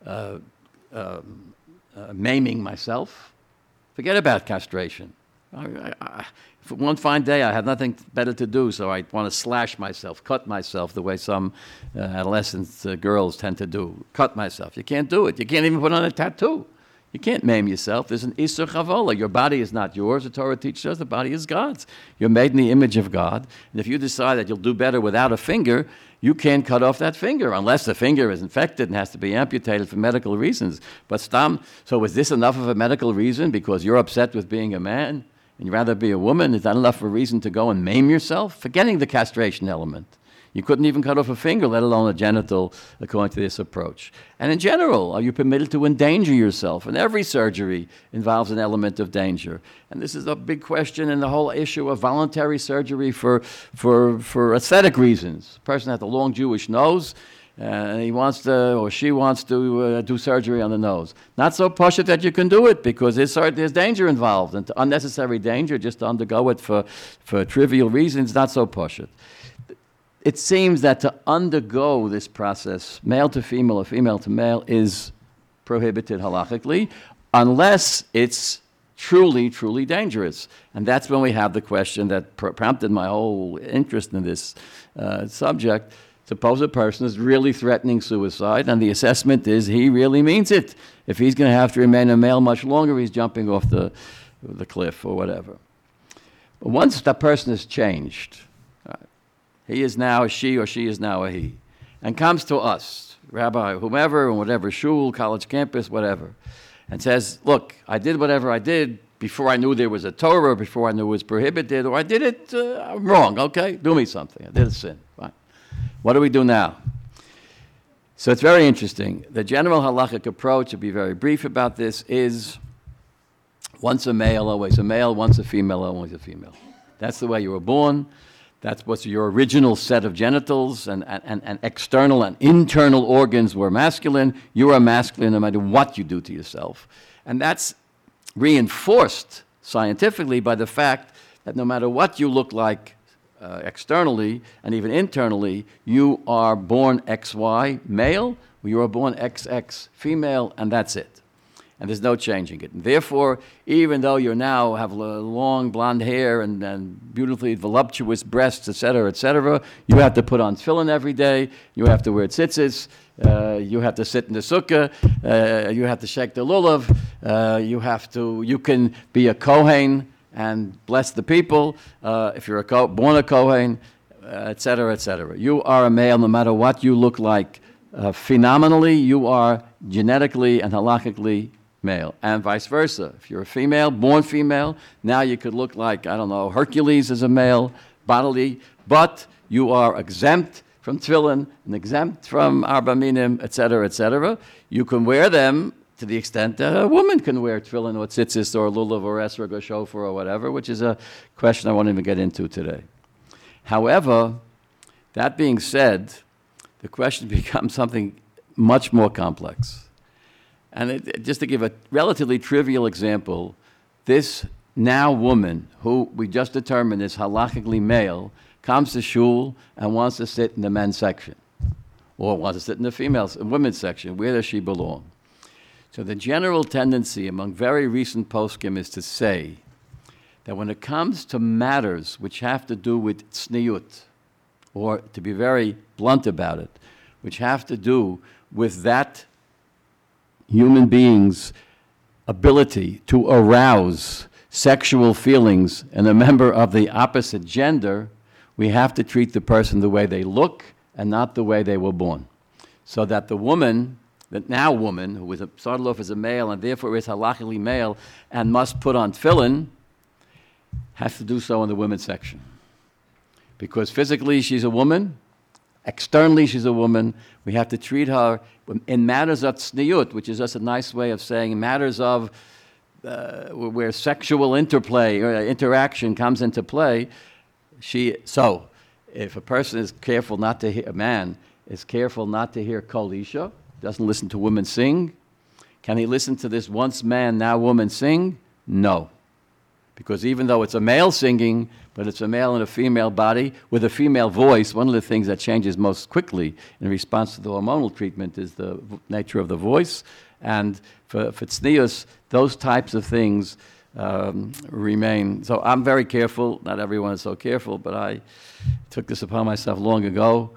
Speaker 1: maiming myself. Forget about castration. For one fine day, I had nothing better to do, so I want to slash myself, cut myself, the way some adolescent girls tend to do. Cut myself. You can't do it. You can't even put on a tattoo. You can't maim yourself. There's an isur chavola. Your body is not yours. The Torah teaches us the body is God's. You're made in the image of God. And if you decide that you'll do better without a finger, you can't cut off that finger unless the finger is infected and has to be amputated for medical reasons. But so is this enough of a medical reason because you're upset with being a man and you'd rather be a woman? Is that enough of a reason to go and maim yourself? Forgetting the castration element. You couldn't even cut off a finger, let alone a genital, according to this approach. And in general, are you permitted to endanger yourself? And every surgery involves an element of danger. And this is a big question in the whole issue of voluntary surgery for aesthetic reasons. A person has a long Jewish nose, and he wants to, or she wants to do surgery on the nose. Not so pashut that you can do it, because there's danger involved, and unnecessary danger just to undergo it for trivial reasons, not so pashut. It seems that to undergo this process, male to female or female to male, is prohibited halachically, unless it's truly, truly dangerous. And that's when we have the question that prompted my whole interest in this subject. Suppose a person is really threatening suicide, and the assessment is he really means it. If he's going to have to remain a male much longer, he's jumping off the cliff or whatever. But once that person has changed, he is now a she or she is now a he, and comes to us, rabbi, whomever, on whatever shul, college campus, whatever, and says, look, I did whatever I did before I knew there was a Torah, before I knew it was prohibited, or I did it wrong, okay? Do me something. I did a sin. Fine. What do we do now? So it's very interesting. The general halachic approach, to be very brief about this, is once a male, always a male, once a female, always a female. That's the way you were born. That's what's your original set of genitals, and external and internal organs were masculine. You are masculine no matter what you do to yourself. And that's reinforced scientifically by the fact that no matter what you look like externally and even internally, you are born XY male, or you are born XX female, and that's it. And there's no changing it. And therefore, even though you now have long blonde hair and beautifully voluptuous breasts, etc., you have to put on tefillin every day, you have to wear tzitzis, you have to sit in the sukkah, you have to shake the lulav, you can be a Kohen and bless the people, if you're born a Kohen, etc., etc. You are a male no matter what you look like. Phenomenally, you are genetically and halachically male, and vice versa. If you're a female, born female, now you could look like, I don't know, Hercules as a male, bodily, but you are exempt from tefillin and exempt from arba minim, etc., etc. You can wear them to the extent that a woman can wear tefillin or tzitzis or lulav or esrog or shofar or whatever, which is a question I won't even get into today. However, that being said, the question becomes something much more complex. And just to give a relatively trivial example, this now woman, who we just determined is halachically male, comes to shul and wants to sit in the men's section, or wants to sit in the women's section. Where does she belong? So the general tendency among very recent poskim is to say that when it comes to matters which have to do with tzniut, or to be very blunt about it, which have to do with that human being's ability to arouse sexual feelings in a member of the opposite gender, we have to treat the person the way they look and not the way they were born. So that the woman, the now woman, who was started off as a male and therefore is halachically male and must put on tefillin, has to do so in the women's section. Because physically she's a woman, externally she's a woman, we have to treat her in matters of tzniut, which is just a nice way of saying matters of where sexual interplay or interaction comes into play. So if a person is careful not to hear, a man is careful not to hear kol isha, doesn't listen to women sing, can he listen to this once man, now woman sing? No. Because even though it's a male singing, but it's a male in a female body with a female voice, one of the things that changes most quickly in response to the hormonal treatment is the nature of the voice. And for tznius, those types of things remain. So I'm very careful. Not everyone is so careful, but I took this upon myself long ago.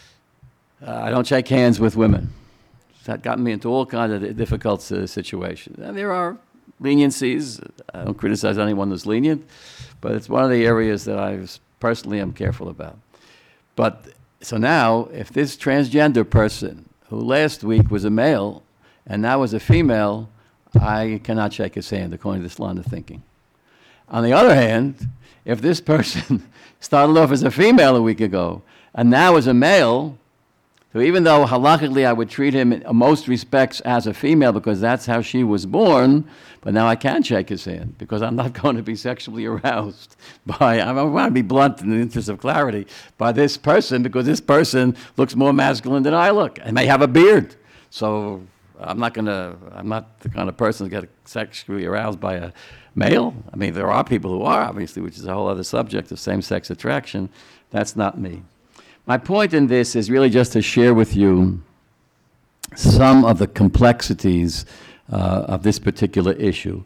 Speaker 1: I don't shake hands with women. That got me into all kinds of difficult situations. And there are leniencies. I don't criticize anyone who's lenient, but it's one of the areas that I personally am careful about. But so now, if this transgender person who last week was a male and now is a female, I cannot shake his hand according to this line of thinking. On the other hand, if this person started off as a female a week ago and now is a male, so even though halakhically I would treat him in most respects as a female because that's how she was born, but now I can't shake his hand because I'm not going to be sexually aroused by, I want to be blunt in the interest of clarity, by this person because this person looks more masculine than I look. I may have a beard. So I'm not the kind of person to get sexually aroused by a male. I mean, there are people who are, obviously, which is a whole other subject of same-sex attraction. That's not me. My point in this is really just to share with you some of the complexities of this particular issue.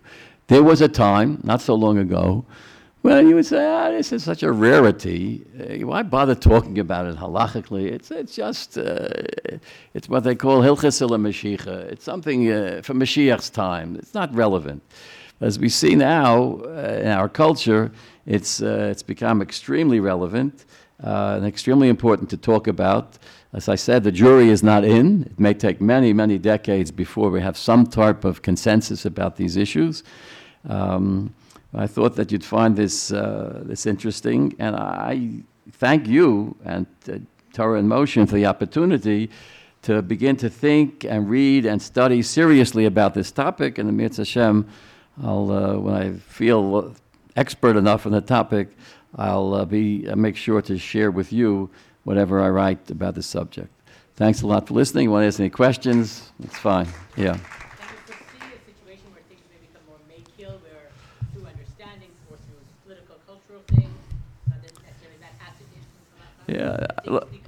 Speaker 1: There was a time, not so long ago, when you would say, this is such a rarity. Why bother talking about it halachically? It's just, it's what they call Hilchas Mashiach. It's something for Mashiach's time. It's not relevant. As we see now in our culture, it's become extremely relevant and extremely important to talk about. As I said, the jury is not in. It may take many, many decades before we have some type of consensus about these issues. I thought that you'd find this interesting, and I thank you and Torah in Motion for the opportunity to begin to think and read and study seriously about this topic. And Amir Hashem, when I feel expert enough on the topic, I'll make sure to share with you whatever I write about this subject. Thanks a lot for listening. You want to ask any questions? It's fine. Yeah.
Speaker 2: And you foresee a situation where things may become more makil, where through understanding or through political, cultural things, not necessarily that has to be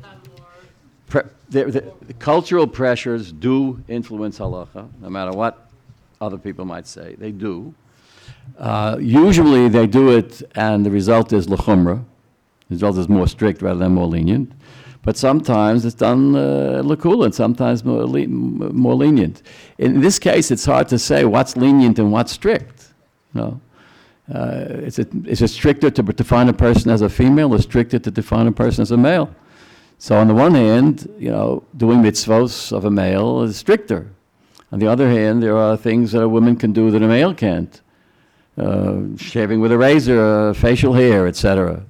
Speaker 1: the cultural pressures do influence halacha, no matter what other people might say. They do. Usually they do it, and the result is l'chumra. The result is more strict rather than more lenient. But sometimes it's done l'kula, and sometimes more lenient. In this case, it's hard to say what's lenient and what's strict. No. Is it stricter to define a person as a female, or stricter to define a person as a male? So on the one hand, doing mitzvos of a male is stricter. On the other hand, there are things that a woman can do that a male can't. Shaving with a razor, facial hair, etc.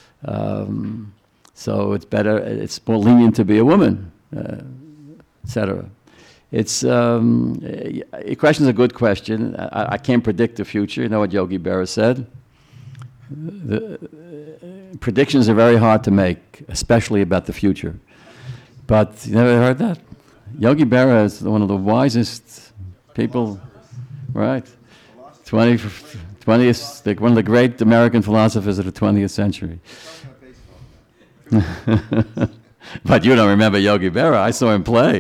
Speaker 1: So it's more lenient to be a woman, etc. Your question is a good question. I can't predict the future. You know what Yogi Berra said? Predictions are very hard to make, especially about the future. But you never heard that? Yogi Berra is one of the wisest people, right? 20th, like one of the great American philosophers of the 20th century. But you don't remember Yogi Berra. I saw him play.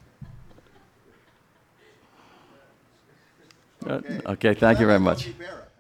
Speaker 1: Okay, thank you very much.